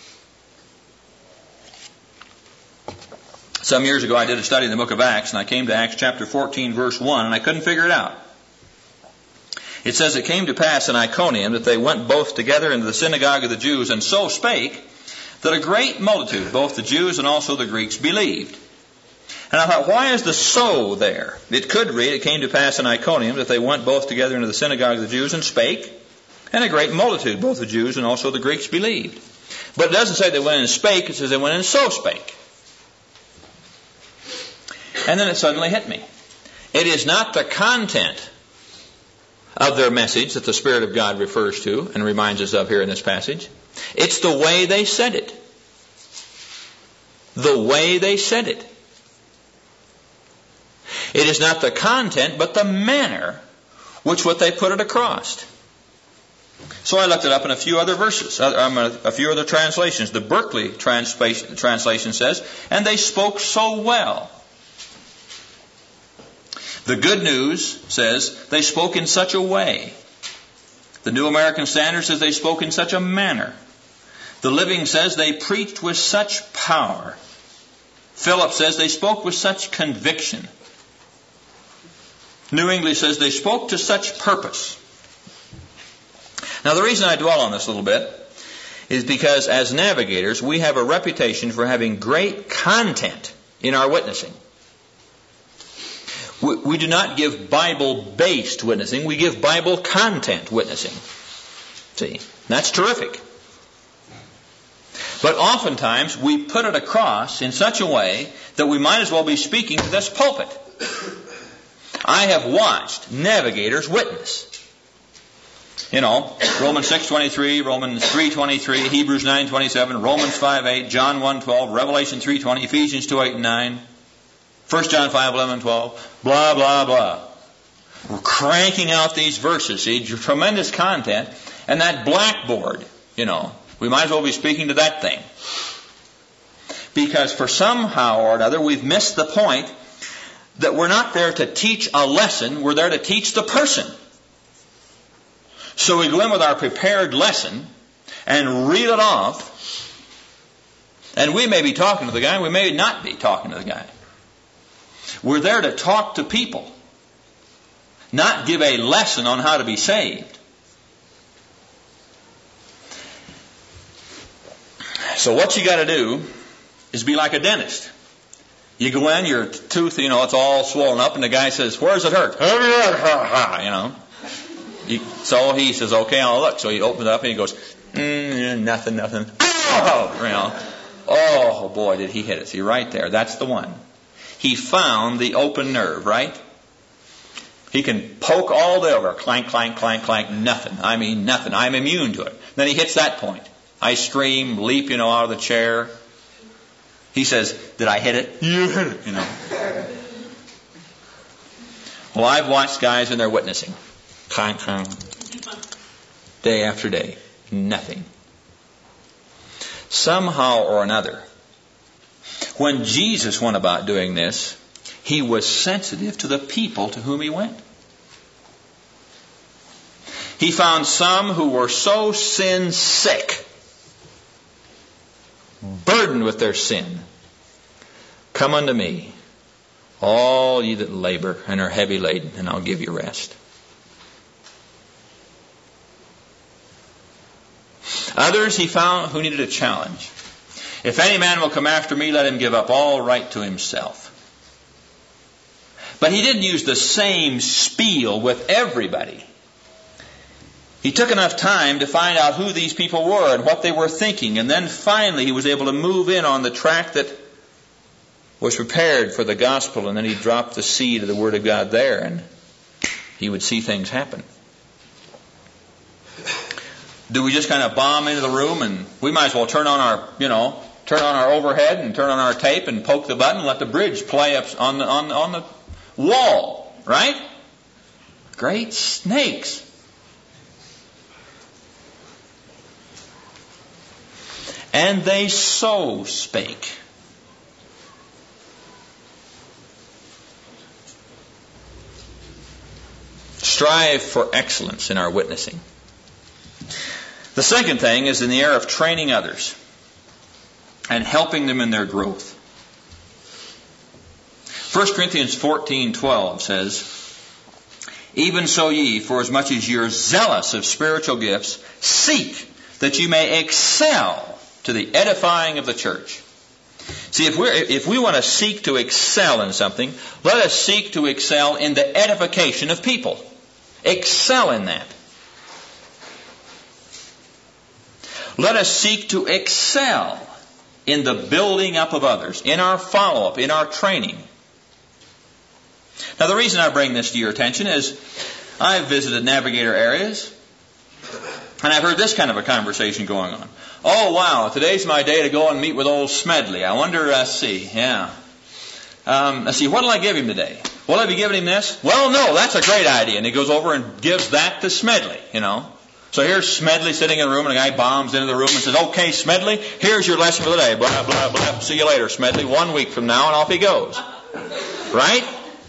Some years ago I did a study in the book of Acts, and I came to Acts chapter 14, verse 1, and I couldn't figure it out. It says, it came to pass in Iconium that they went both together into the synagogue of the Jews, and so spake, that a great multitude, both the Jews and also the Greeks, believed. And I thought, why is the so there? It could read, it came to pass in Iconium that they went both together into the synagogue of the Jews and spake, and a great multitude, both the Jews and also the Greeks, believed. But it doesn't say they went in and spake, it says they went in and so spake. And then it suddenly hit me. It is not the content of their message that the Spirit of God refers to and reminds us of here in this passage. It's the way they said it. The way they said it. It is not the content, but the manner which what they put it across. So I looked it up in a few other verses, a few other translations. The Berkeley translation says, and they spoke so well. The Good News says they spoke in such a way. The New American Standard says they spoke in such a manner. The Living says they preached with such power. Philip says they spoke with such conviction. New English says they spoke to such purpose. Now the reason I dwell on this a little bit is because as navigators we have a reputation for having great content in our witnessing. We do not give Bible-based witnessing. We give Bible content witnessing. See, that's terrific. But oftentimes we put it across in such a way that we might as well be speaking to this pulpit. I have watched navigators witness. You know, Romans 6:23, Romans 3:23, Hebrews 9:27, Romans 5:8, John 1:12, Revelation 3:20, Ephesians 2:8 and 9. 1 John 5:11 and 12, blah, blah, blah. We're cranking out these verses, see, tremendous content, and that blackboard, you know, we might as well be speaking to that thing. Because for somehow or another we've missed the point that we're not there to teach a lesson, we're there to teach the person. So we go in with our prepared lesson and reel it off, and we may be talking to the guy, we may not be talking to the guy. We're there to talk to people, not give a lesson on how to be saved. So what you got to do is be like a dentist. You go in, your tooth, you know, it's all swollen up, and the guy says, "Where does it hurt?" You know. So he says, "Okay, I'll look." So he opens it up and he goes, "Nothing." Oh, you know. Oh boy, did he hit it! See, right there, that's the one. He found the open nerve, right? He can poke all day over, clank, clank, clank, clank, nothing. I mean, nothing. I'm immune to it. Then he hits that point. I scream, leap, you know, out of the chair. He says, "Did I hit it?" "You hit it," you know. Well, I've watched guys in their witnessing. Clank, clank. Day after day. Nothing. Somehow or another, when Jesus went about doing this, he was sensitive to the people to whom he went. He found some who were so sin sick, burdened with their sin. "Come unto me, all ye that labor and are heavy laden, and I'll give you rest." Others he found who needed a challenge. "If any man will come after me, let him give up all right to himself." But he didn't use the same spiel with everybody. He took enough time to find out who these people were and what they were thinking. And then finally he was able to move in on the track that was prepared for the gospel. And then he dropped the seed of the Word of God there, and he would see things happen. Do we just kind of bomb into the room and we might as well turn on our overhead and turn on our tape and poke the button and let the bridge play up on the wall, right? Great snakes. And they so spake. Strive for excellence in our witnessing. The second thing is in the area of training others and helping them in their growth. 1 Corinthians 14:12 says, "Even so ye, for as much as ye are zealous of spiritual gifts, seek that you may excel to the edifying of the church." See, if we want to seek to excel in something, let us seek to excel in the edification of people. Excel in that. Let us seek to excel in the building up of others, in our follow-up, in our training. Now, the reason I bring this to your attention is I've visited Navigator areas, and I've heard this kind of a conversation going on. "Oh, wow, today's my day to go and meet with old Smedley. I wonder, let's see, what'll I give him today? Will I be giving him this? Well, no, that's a great idea." And he goes over and gives that to Smedley, So here's Smedley sitting in the room, and a guy bombs into the room and says, "Okay, Smedley, here's your lesson for the day. Blah, blah, blah. See you later, Smedley. 1 week from now," and off he goes. Right?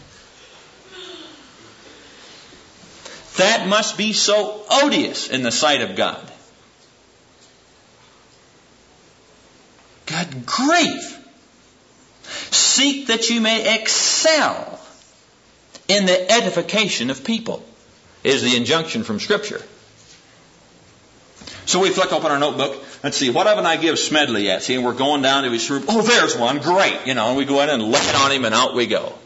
That must be so odious in the sight of God. Good grief. Seek that you may excel in the edification of people is the injunction from Scripture. So we flick open our notebook. Let's see, what haven't I give Smedley yet? See, and we're going down to his room. Oh, there's one. Great. And we go in and lay it on him, and out we go.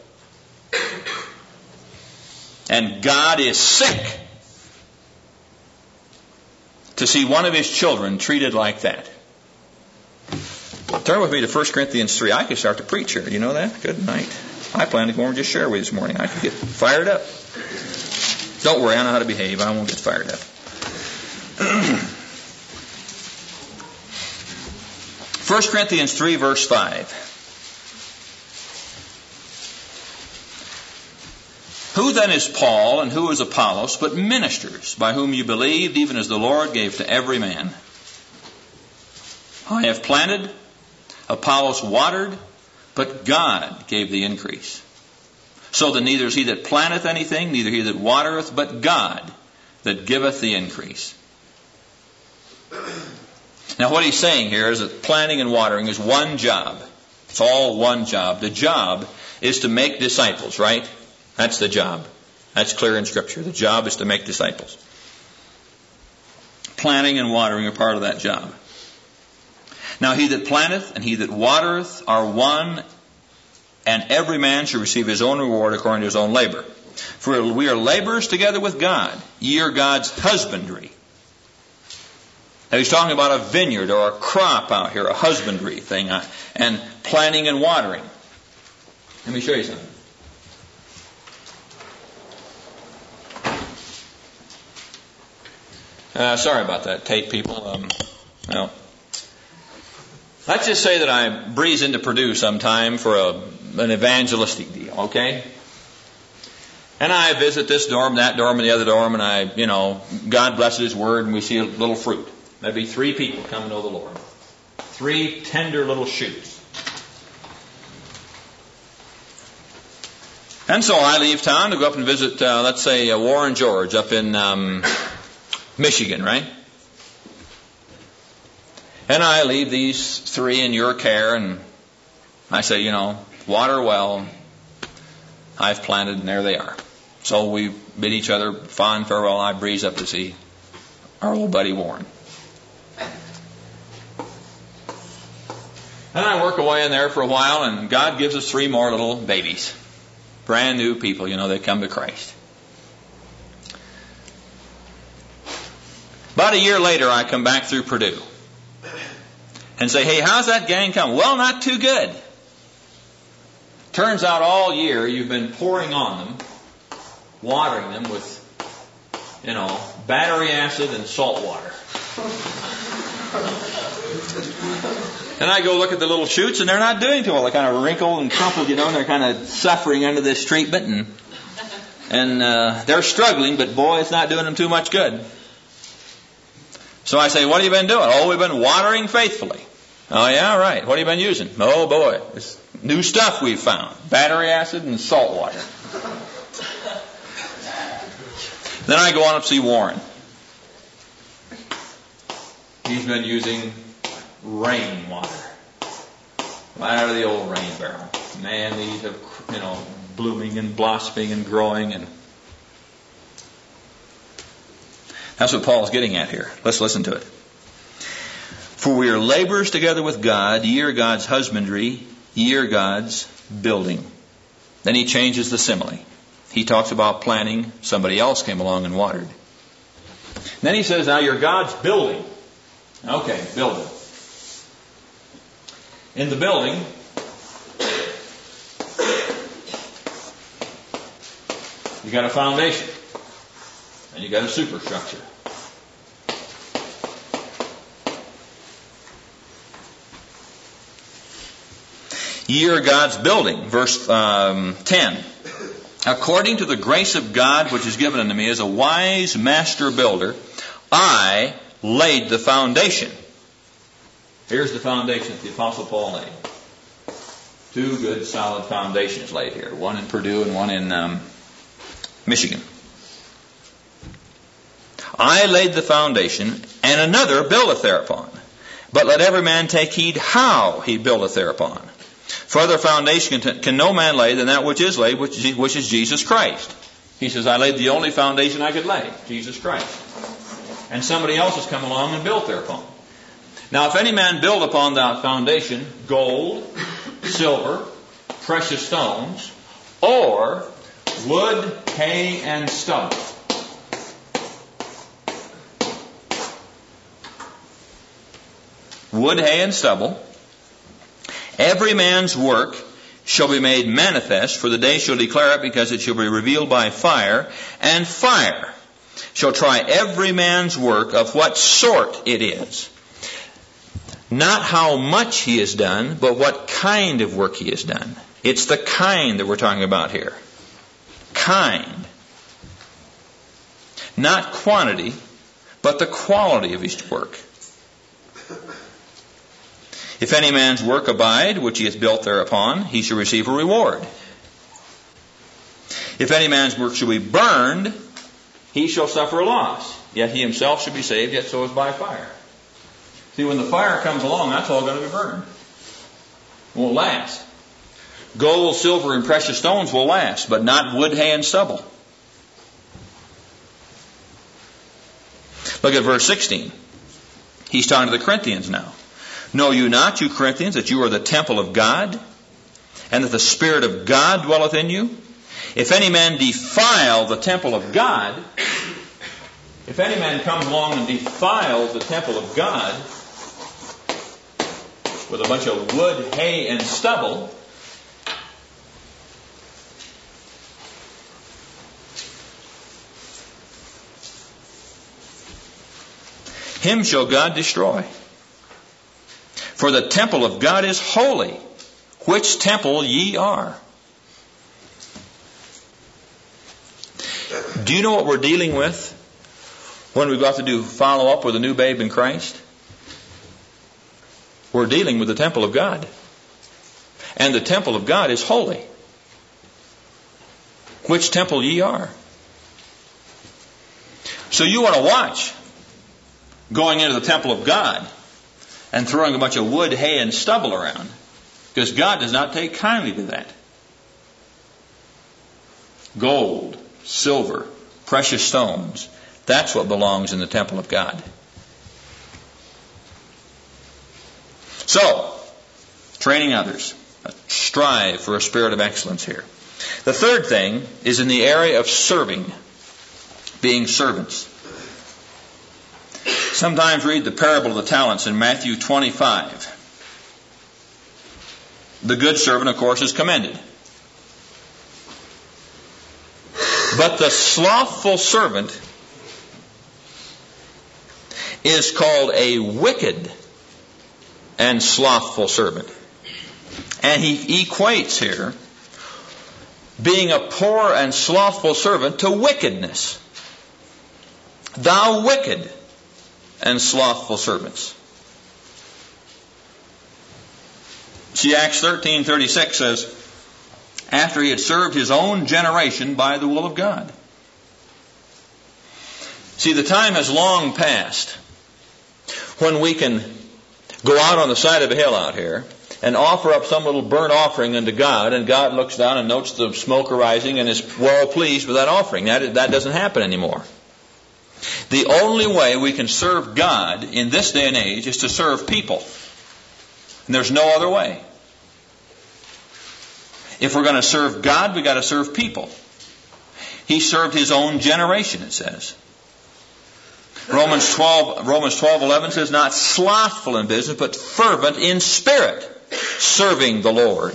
And God is sick to see one of His children treated like that. Turn with me to 1 Corinthians 3. I could start to preach here. You know that? Good night. I plan to go over and just share with you this morning. I could get fired up. Don't worry, I know how to behave. I won't get fired up. 1 Corinthians 3, verse 5. "Who then is Paul and who is Apollos, but ministers, by whom you believed, even as the Lord gave to every man? I have planted, Apollos watered, but God gave the increase. So that neither is he that planteth anything, neither he that watereth, but God that giveth the increase." Now what he's saying here is that planting and watering is one job. It's all one job. The job is to make disciples, right? That's the job. That's clear in Scripture. The job is to make disciples. Planting and watering are part of that job. "Now he that planteth and he that watereth are one, and every man shall receive his own reward according to his own labor. For we are laborers together with God. Ye are God's husbandry." Now he's talking about a vineyard or a crop out here, a husbandry thing, and planting and watering. Let me show you something. Sorry about that, tape people. Let's just say that I breeze into Purdue sometime for an evangelistic deal, okay? And I visit this dorm, that dorm, and the other dorm, and God blesses His Word, and we see a little fruit. That'd be 3 people come to know the Lord. 3 tender little shoots. And so I leave town to go up and visit, let's say, Warren George up in Michigan, right? And I leave these 3 in your care, and I say, water well, I've planted, and there they are. So we bid each other fond farewell. I breeze up to see our old buddy Warren. And I work away in there for a while, and God gives us 3 more little babies. brand new people, they come to Christ. About a year later, I come back through Purdue and say, hey, how's that gang coming? Well, not too good. Turns out all year you've been pouring on them, watering them with, battery acid and salt water. And I go look at the little shoots, and they're not doing too well. They're kind of wrinkled and crumpled, and they're kind of suffering under this treatment, and they're struggling, but boy, it's not doing them too much good. So I say, what have you been doing? Oh, we've been watering faithfully. Oh, yeah, right. What have you been using? Oh, boy, it's new stuff we've found. Battery acid and salt water. Then I go on up to see Warren. He's been using rainwater. Right out of the old rain barrel. Man, these have, blooming and blossoming and growing. And that's what Paul's getting at here. Let's listen to it. For we are laborers together with God. Ye are God's husbandry. Ye are God's building. Then he changes the simile. He talks about planting. Somebody else came along and watered. Then he says, now you're God's building. Okay, building. In the building, you got a foundation. And you got a superstructure. Ye are God's building. Verse 10. According to the grace of God which is given unto me as a wise master builder, I laid the foundation. Here's the foundation that the Apostle Paul laid. Two good solid foundations laid here. One in Purdue and one in Michigan. I laid the foundation, and another buildeth thereupon. But let every man take heed how he buildeth thereupon. Further foundation can no man lay than that which is laid, which is Jesus Christ. He says, I laid the only foundation I could lay, Jesus Christ. And somebody else has come along and built thereupon. Now, if any man build upon that foundation gold, silver, precious stones, or wood, hay, and stubble. Wood, hay, and stubble. Every man's work shall be made manifest, for the day shall declare it, because it shall be revealed by fire, and fire shall try every man's work of what sort it is. Not how much he has done, but what kind of work he has done. It's the kind that we're talking about here. Kind. Not quantity, but the quality of his work. If any man's work abide, which he has built thereupon, he shall receive a reward. If any man's work shall be burned, he shall suffer a loss. Yet he himself shall be saved, yet so is by fire. See, when the fire comes along, that's all going to be burned. It won't last. Gold, silver, and precious stones will last, but not wood, hay, and stubble. Look at verse 16. He's talking to the Corinthians now. Know you not, you Corinthians, that you are the temple of God, and that the Spirit of God dwelleth in you? If any man defile the temple of God, if any man comes along and defiles the temple of God with a bunch of wood, hay, and stubble, him shall God destroy. For the temple of God is holy, which temple ye are. Do you know what we're dealing with when we've got to follow up with a new babe in Christ? We're dealing with the temple of God. And the temple of God is holy. Which temple ye are. So you want to watch going into the temple of God and throwing a bunch of wood, hay, and stubble around. Because God does not take kindly to that. Gold, silver, precious stones, that's what belongs in the temple of God. So, training others. Strive for a spirit of excellence here. The third thing is in the area of serving, being servants. Sometimes read the parable of the talents in Matthew 25. The good servant, of course, is commended. But the slothful servant is called a wicked and slothful servant. And he equates here being a poor and slothful servant to wickedness. Thou wicked and slothful servants. See, Acts 13:36 says, after he had served his own generation by the will of God. See, the time has long passed when we can go out on the side of a hill out here and offer up some little burnt offering unto God, and God looks down and notes the smoke arising and is well pleased with that offering. That doesn't happen anymore. The only way we can serve God in this day and age is to serve people. And there's no other way. If we're going to serve God, we've got to serve people. He served his own generation, it says. Romans 12:11 says, not slothful in business, but fervent in spirit, serving the Lord.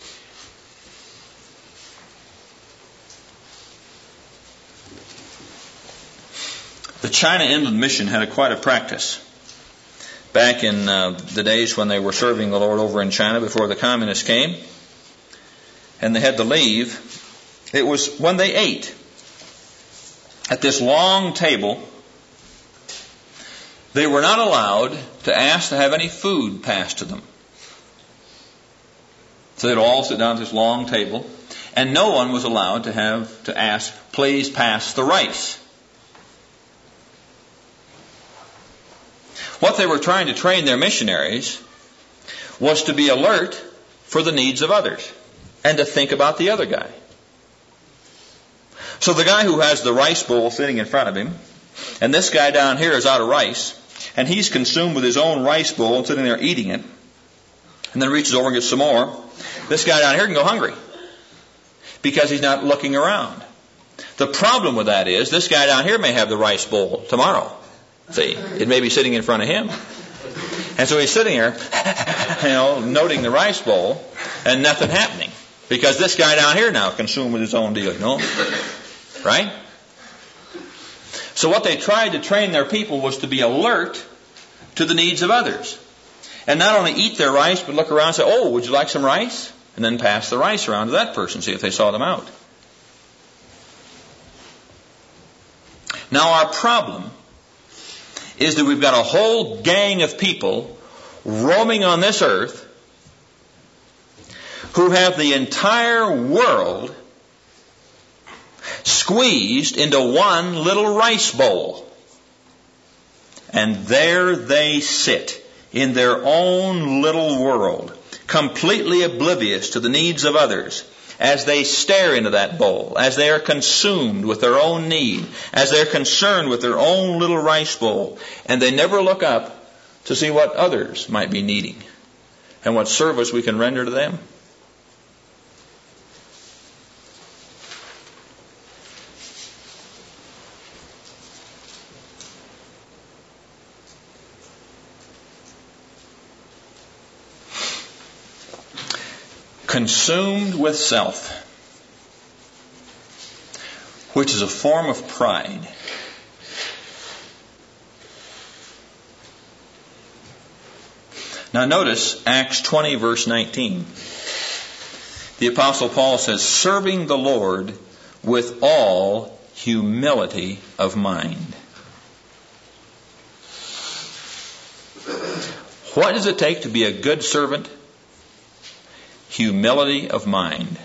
The China Inland Mission had quite a practice. Back in the days when they were serving the Lord over in China before the communists came, and they had to leave, it was when they ate at this long table, they were not allowed to ask to have any food passed to them. So they'd all sit down at this long table, and no one was allowed to ask, please pass the rice. What they were trying to train their missionaries was to be alert for the needs of others and to think about the other guy. So the guy who has the rice bowl sitting in front of him, and this guy down here is out of rice, and he's consumed with his own rice bowl and sitting there eating it, and then reaches over and gets some more, this guy down here can go hungry because he's not looking around. The problem with that is this guy down here may have the rice bowl tomorrow. See, it may be sitting in front of him. And so he's sitting here, noting the rice bowl, and nothing happening. Because this guy down here now consumed with his own deal, Right? So what they tried to train their people was to be alert to the needs of others. And not only eat their rice, but look around and say, oh, would you like some rice? And then pass the rice around to that person, see if they saw them out. Now our problem is that we've got a whole gang of people roaming on this earth who have the entire world squeezed into one little rice bowl. And there they sit in their own little world, completely oblivious to the needs of others, as they stare into that bowl, as they are consumed with their own need, as they're concerned with their own little rice bowl, and they never look up to see what others might be needing and what service we can render to them. Consumed with self, which is a form of pride. Now notice Acts 20 verse 19. The Apostle Paul says, serving the Lord with all humility of mind. What does it take to be a good servant? Humility of mind.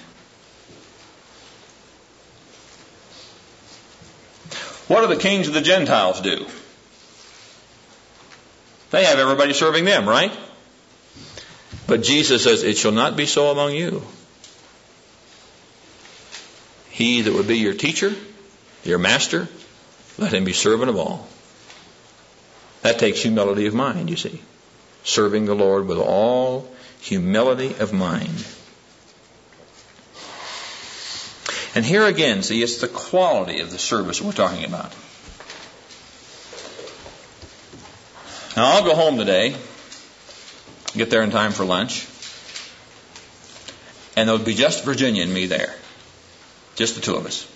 What do the kings of the Gentiles do? They have everybody serving them, right? But Jesus says, it shall not be so among you. He that would be your teacher, your master, let him be servant of all. That takes humility of mind, you see. Serving the Lord with all humility of mind. And here again, see, it's the quality of the service we're talking about. Now, I'll go home today, get there in time for lunch, and there'll be just Virginia and me there. Just the two of us.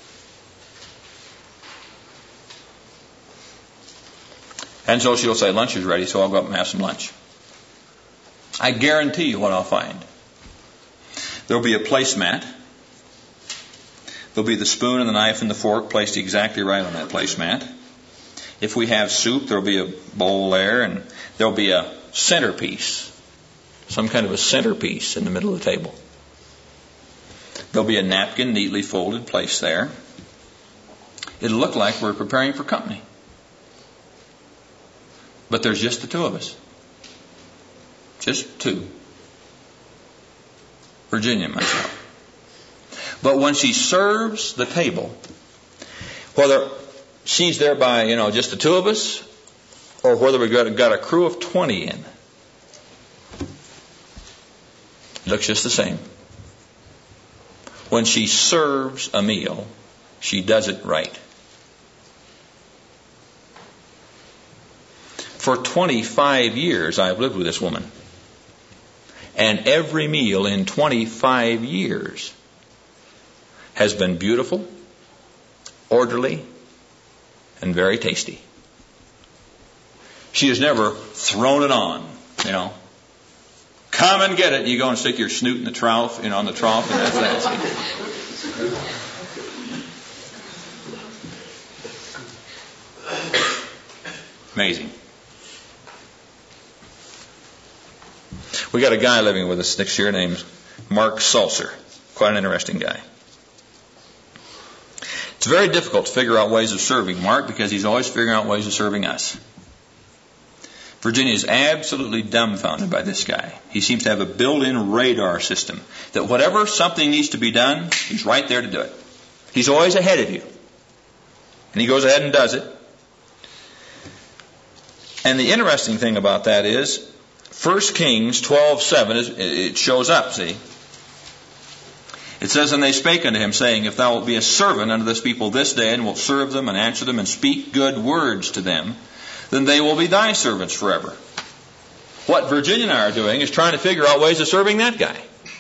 And so she'll say, lunch is ready, so I'll go up and have some lunch. I guarantee you what I'll find. There'll be a placemat. There'll be the spoon and the knife and the fork placed exactly right on that placemat. If we have soup, there'll be a bowl there, and there'll be a centerpiece, some kind of a centerpiece in the middle of the table. There'll be a napkin neatly folded, placed there. It'll look like we're preparing for company. But there's just the two of us. Just two. Virginia and myself. But when she serves the table, whether she's there by, just the two of us, or whether we've got a crew of 20 in, it looks just the same. When she serves a meal, she does it right. For 25 years, I've lived with this woman. And every meal in 25 years has been beautiful, orderly, and very tasty. She has never thrown it on, Come and get it. And you go and stick your snoot in the trough, on the trough, and that's that. Amazing. We got a guy living with us next year named Mark Salser. Quite an interesting guy. It's very difficult to figure out ways of serving Mark because he's always figuring out ways of serving us. Virginia is absolutely dumbfounded by this guy. He seems to have a built-in radar system that whatever something needs to be done, he's right there to do it. He's always ahead of you. And he goes ahead and does it. And the interesting thing about that is 1 Kings 12:7, it shows up, see. It says, and they spake unto him, saying, if thou wilt be a servant unto this people this day, and wilt serve them and answer them and speak good words to them, then they will be thy servants forever. What Virginia and I are doing is trying to figure out ways of serving that guy.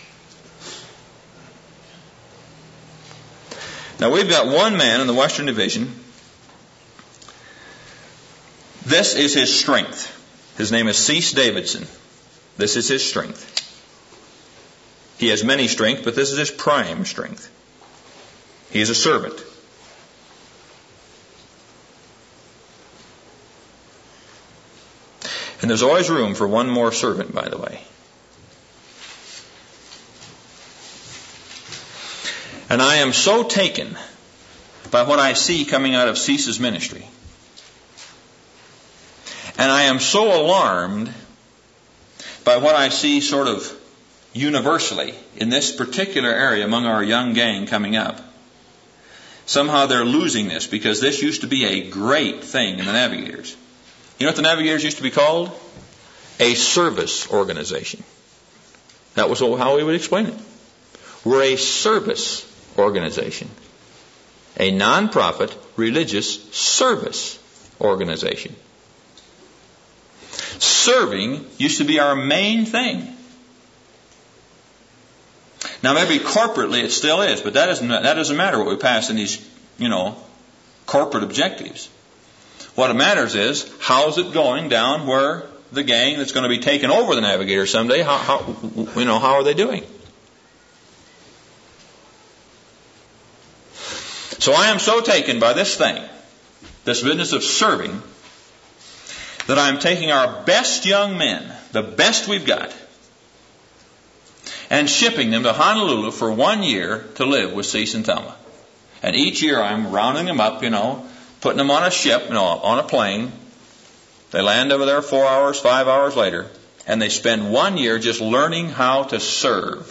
Now we've got one man in the Western Division. This is his strength. His name is Cease Davidson. This is his strength. He has many strengths, but this is his prime strength. He is a servant. And there's always room for one more servant, by the way. And I am so taken by what I see coming out of Cease's ministry. And I am so alarmed by what I see sort of universally in this particular area among our young gang coming up. Somehow they're losing this because this used to be a great thing in the Navigators. You know what the Navigators used to be called? A service organization. That was how we would explain it. We're a service organization. A non-profit religious service organization. Serving used to be our main thing. Now maybe corporately it still is, but that doesn't matter what we pass in these, corporate objectives. What matters is, how's it going down where the gang that's going to be taking over the Navigator someday, how are they doing? So I am so taken by this thing, this business of serving, that I'm taking our best young men, the best we've got, and shipping them to Honolulu for 1 year to live with Cease and Thelma. And each year I'm rounding them up, putting them on a ship, on a plane. They land over there 4 hours, 5 hours later, and they spend 1 year just learning how to serve.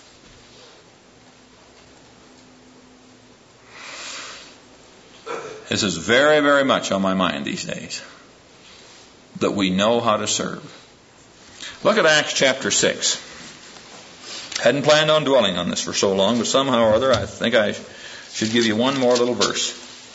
This is very, very much on my mind these days, that we know how to serve. Look at Acts chapter 6. Hadn't planned on dwelling on this for so long, but somehow or other I think I Should give you one more little verse.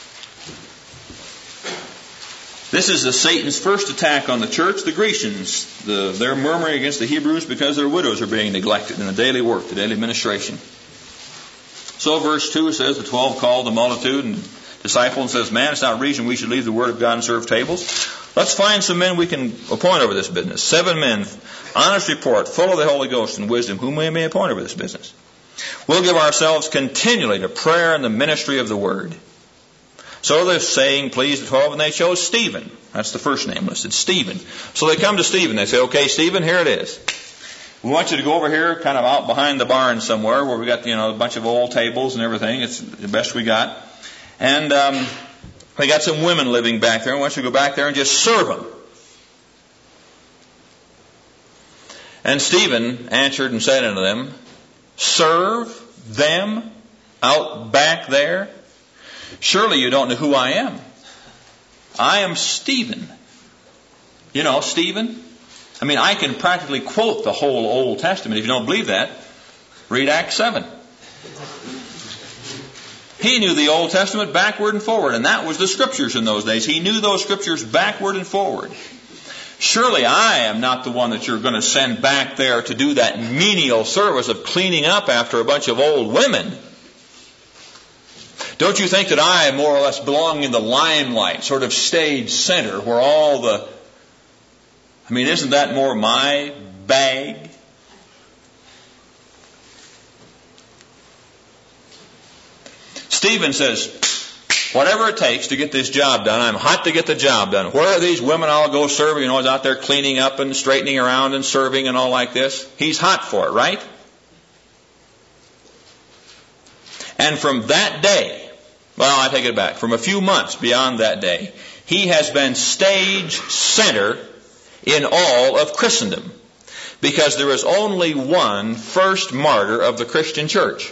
This is Satan's first attack on the church, the Grecians. They're murmuring against the Hebrews because their widows are being neglected in the daily work, the daily ministration. So verse 2 says, the 12 called the multitude and disciple and says, man, it's not reason we should leave the word of God and serve tables. Let's find some men we can appoint over this business. 7 men, honest report, full of the Holy Ghost and wisdom, whom we may appoint over this business. We'll give ourselves continually to prayer and the ministry of the word. So they're saying, please, the 12, and they chose Stephen. That's the first name listed, Stephen. So they come to Stephen. They say, okay, Stephen, here it is. We want you to go over here, kind of out behind the barn somewhere, where we got, a bunch of old tables and everything. It's the best we got. And we got some women living back there. We want you to go back there and just serve them. And Stephen answered and said unto them, serve them out back there? Surely you don't know who I am. I am Stephen. You know, Stephen? I mean, I can practically quote the whole Old Testament. If you don't believe that, read Acts 7. He knew the Old Testament backward and forward, and that was the Scriptures in those days. He knew those Scriptures backward and forward. Surely I am not the one that you're going to send back there to do that menial service of cleaning up after a bunch of old women. Don't you think that I more or less belong in the limelight, sort of stage center, where all the... isn't that more my bag? Stephen says, whatever it takes to get this job done, I'm hot to get the job done. Where are these women I'll go serving? He's out there cleaning up and straightening around and serving and all like this. He's hot for it, right? And from that day, I take it back, from a few months beyond that day, he has been stage center in all of Christendom. Because there is only one first martyr of the Christian church.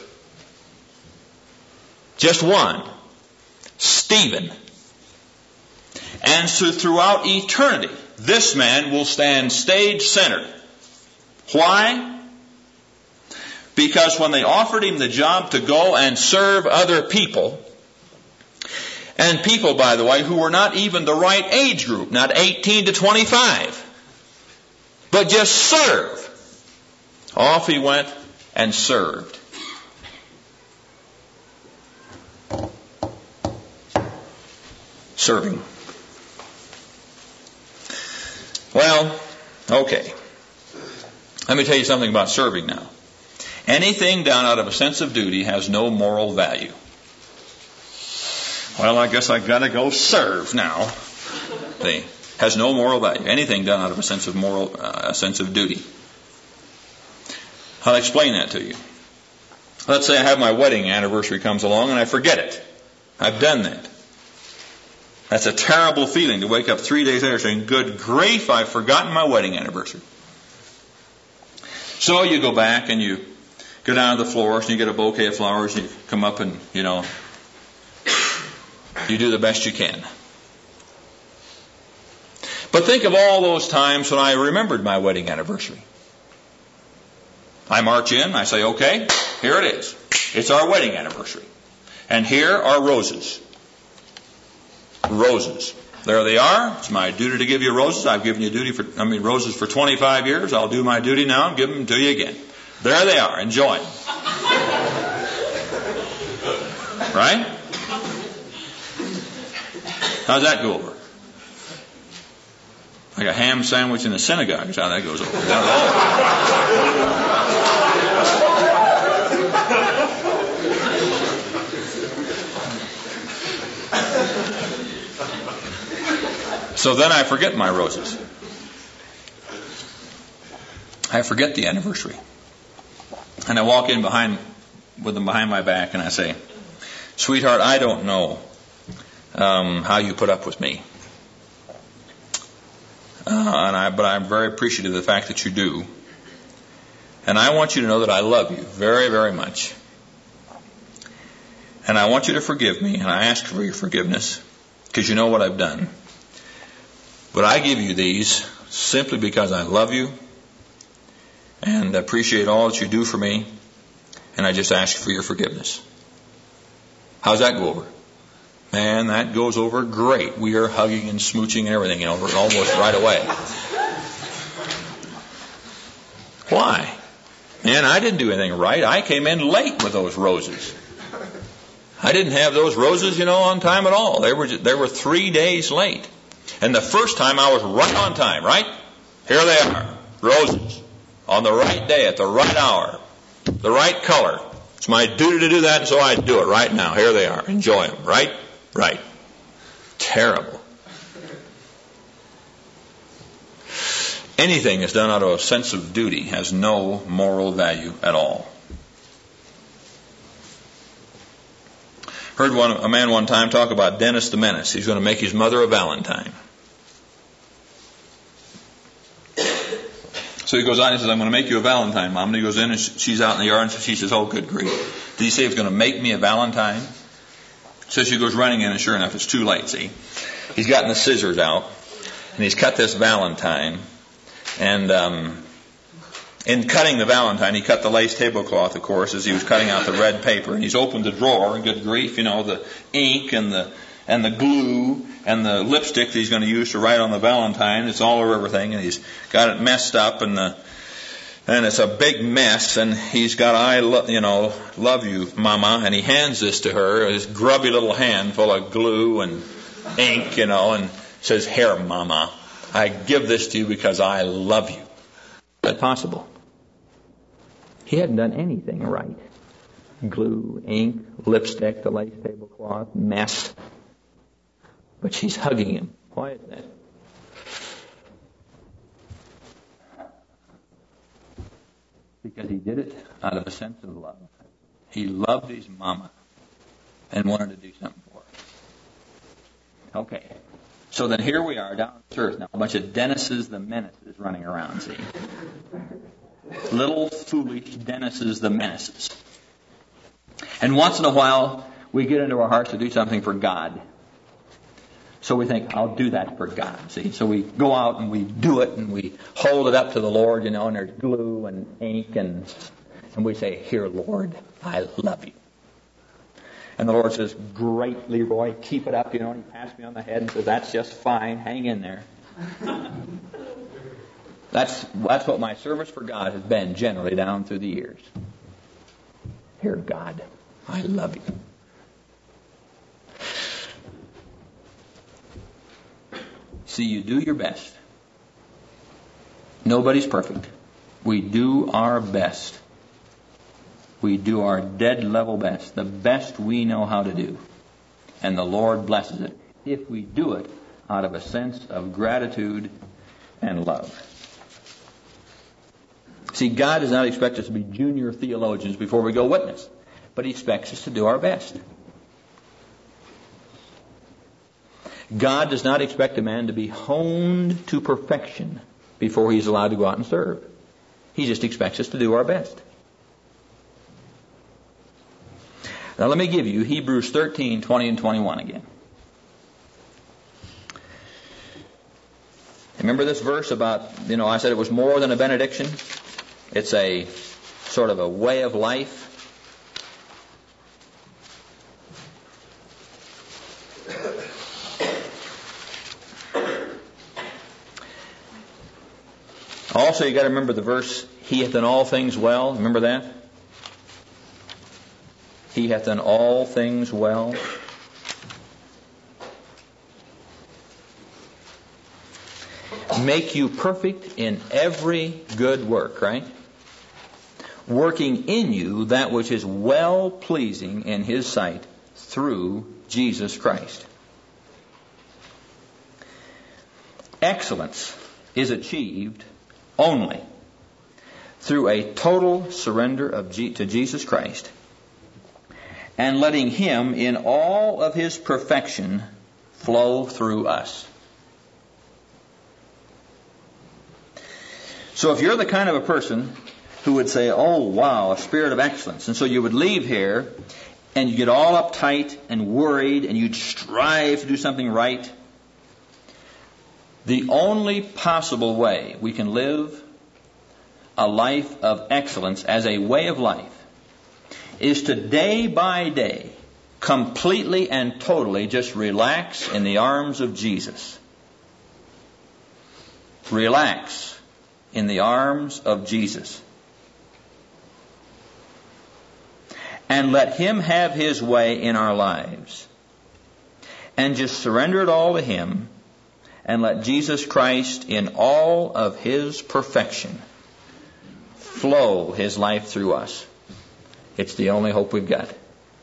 Just one. Stephen. And so throughout eternity, this man will stand stage center. Why? Because when they offered him the job to go and serve other people, and people, by the way, who were not even the right age group, not 18 to 25, but just serve. Off he went and served. Serving. Well, okay. Let me tell you something about serving now. Anything done out of a sense of duty has no moral value. Well, I guess I've got to go serve now. See, has no moral value. Anything done out of a sense of duty. I'll explain that to you. Let's say I have my wedding anniversary comes along and I forget it. I've done that. That's a terrible feeling to wake up 3 days later saying, good grief, I've forgotten my wedding anniversary. So you go back and you go down to the florist and you get a bouquet of flowers and you come up and, you do the best you can. But think of all those times when I remembered my wedding anniversary. I march in, I say, okay, here it is. It's our wedding anniversary. And here are roses. Roses. There they are. It's my duty to give you roses. I've given you roses for 25 years. I'll do my duty now and give them to you again. There they are. Enjoy them. Right? How's that go over? Like a ham sandwich in a synagogue is how that goes over. So then I forget my roses. I forget the anniversary. And I walk in with them behind my back and I say, sweetheart, I don't know how you put up with me. But I'm very appreciative of the fact that you do. And I want you to know that I love you very, very much. And I want you to forgive me, and I ask for your forgiveness, because you know what I've done. But I give you these simply because I love you and appreciate all that you do for me, and I just ask for your forgiveness. How's that go over? Man, that goes over great. We are hugging and smooching and everything, almost right away. Why? Man, I didn't do anything right. I came in late with those roses. I didn't have those roses, on time at all. They were 3 days late. And the first time I was right on time, right? Here they are, roses, on the right day, at the right hour, the right color. It's my duty to do that, and so I do it right now. Here they are. Enjoy them, right? Right. Terrible. Anything that's done out of a sense of duty has no moral value at all. Heard a man one time talk about Dennis the Menace. He's going to make his mother a Valentine. So he goes out and he says, I'm going to make you a Valentine, Mom. And he goes in and she's out in the yard and she says, oh, good grief. Did he say he was going to make me a Valentine? So she goes running in and sure enough, it's too late, see. He's gotten the scissors out and he's cut this Valentine. And in cutting the Valentine, he cut the lace tablecloth, of course, as he was cutting out the red paper. And he's opened the drawer, and good grief, the ink and the glue and the lipstick that he's going to use to write on the Valentine. It's all over everything, and he's got it messed up, and it's a big mess. And he's got, love you, Mama. And he hands this to her, his grubby little hand full of glue and ink, and says, here, Mama. I give this to you because I love you. Is that possible? He hadn't done anything right. Glue, ink, lipstick, the lace tablecloth, mess. But she's hugging him. Why is that? Because he did it out of a sense of love. He loved his mama and wanted to do something for her. Okay. So then here we are down on earth now. A bunch of Dennises the Menaces running around, see. Little foolish Dennises the Menaces. And once in a while, we get into our hearts to do something for God. So we think, I'll do that for God, see. So we go out and we do it and we hold it up to the Lord, and there's glue and ink and we say, here, Lord, I love you. And the Lord says, great, Leroy, keep it up, and he pats me on the head and says, that's just fine, hang in there. That's what my service for God has been generally down through the years. Here, God, I love you. See, you do your best. Nobody's perfect. We do our best. We do our dead level best, the best we know how to do. And the Lord blesses it if we do it out of a sense of gratitude and love. See, God does not expect us to be junior theologians before we go witness, but He expects us to do our best. God does not expect a man to be honed to perfection before he's allowed to go out and serve. He just expects us to do our best. Now let me give you Hebrews 13, 20 and 21 again. Remember this verse about, I said it was more than a benediction. It's a sort of a way of life. Also, you got to remember the verse, He hath done all things well. Remember that? He hath done all things well. Make you perfect in every good work, right? Working in you that which is well-pleasing in His sight through Jesus Christ. Excellence is achieved only through a total surrender to Jesus Christ and letting Him in all of His perfection flow through us. So if you're the kind of a person who would say, oh, wow, a spirit of excellence, and so you would leave here and you get all uptight and worried and you'd strive to do something right, the only possible way we can live a life of excellence as a way of life is to day by day completely and totally just relax in the arms of Jesus. Relax in the arms of Jesus. And let Him have His way in our lives. And just surrender it all to Him. And let Jesus Christ in all of His perfection flow His life through us. It's the only hope we've got.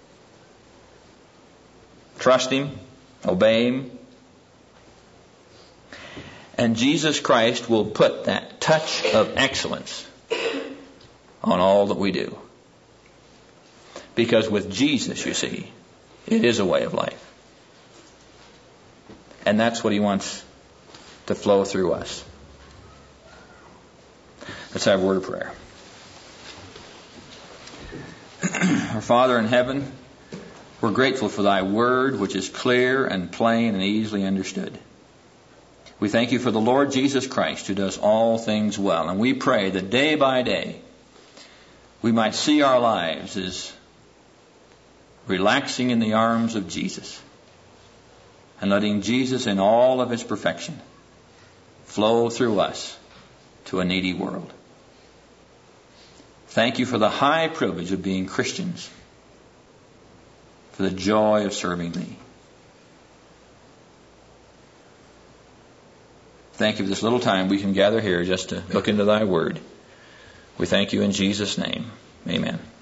Trust Him. Obey Him. And Jesus Christ will put that touch of excellence on all that we do. Because with Jesus, you see, it is a way of life. And that's what He wants to flow through us. Let's have a word of prayer. Our Father in heaven, we're grateful for Thy word, which is clear and plain and easily understood. We thank You for the Lord Jesus Christ, who does all things well. And we pray that day by day we might see our lives as relaxing in the arms of Jesus and letting Jesus in all of His perfection flow through us to a needy world. Thank You for the high privilege of being Christians, for the joy of serving Thee. Thank You for this little time we can gather here just to look into Thy word. We thank You in Jesus' name. Amen.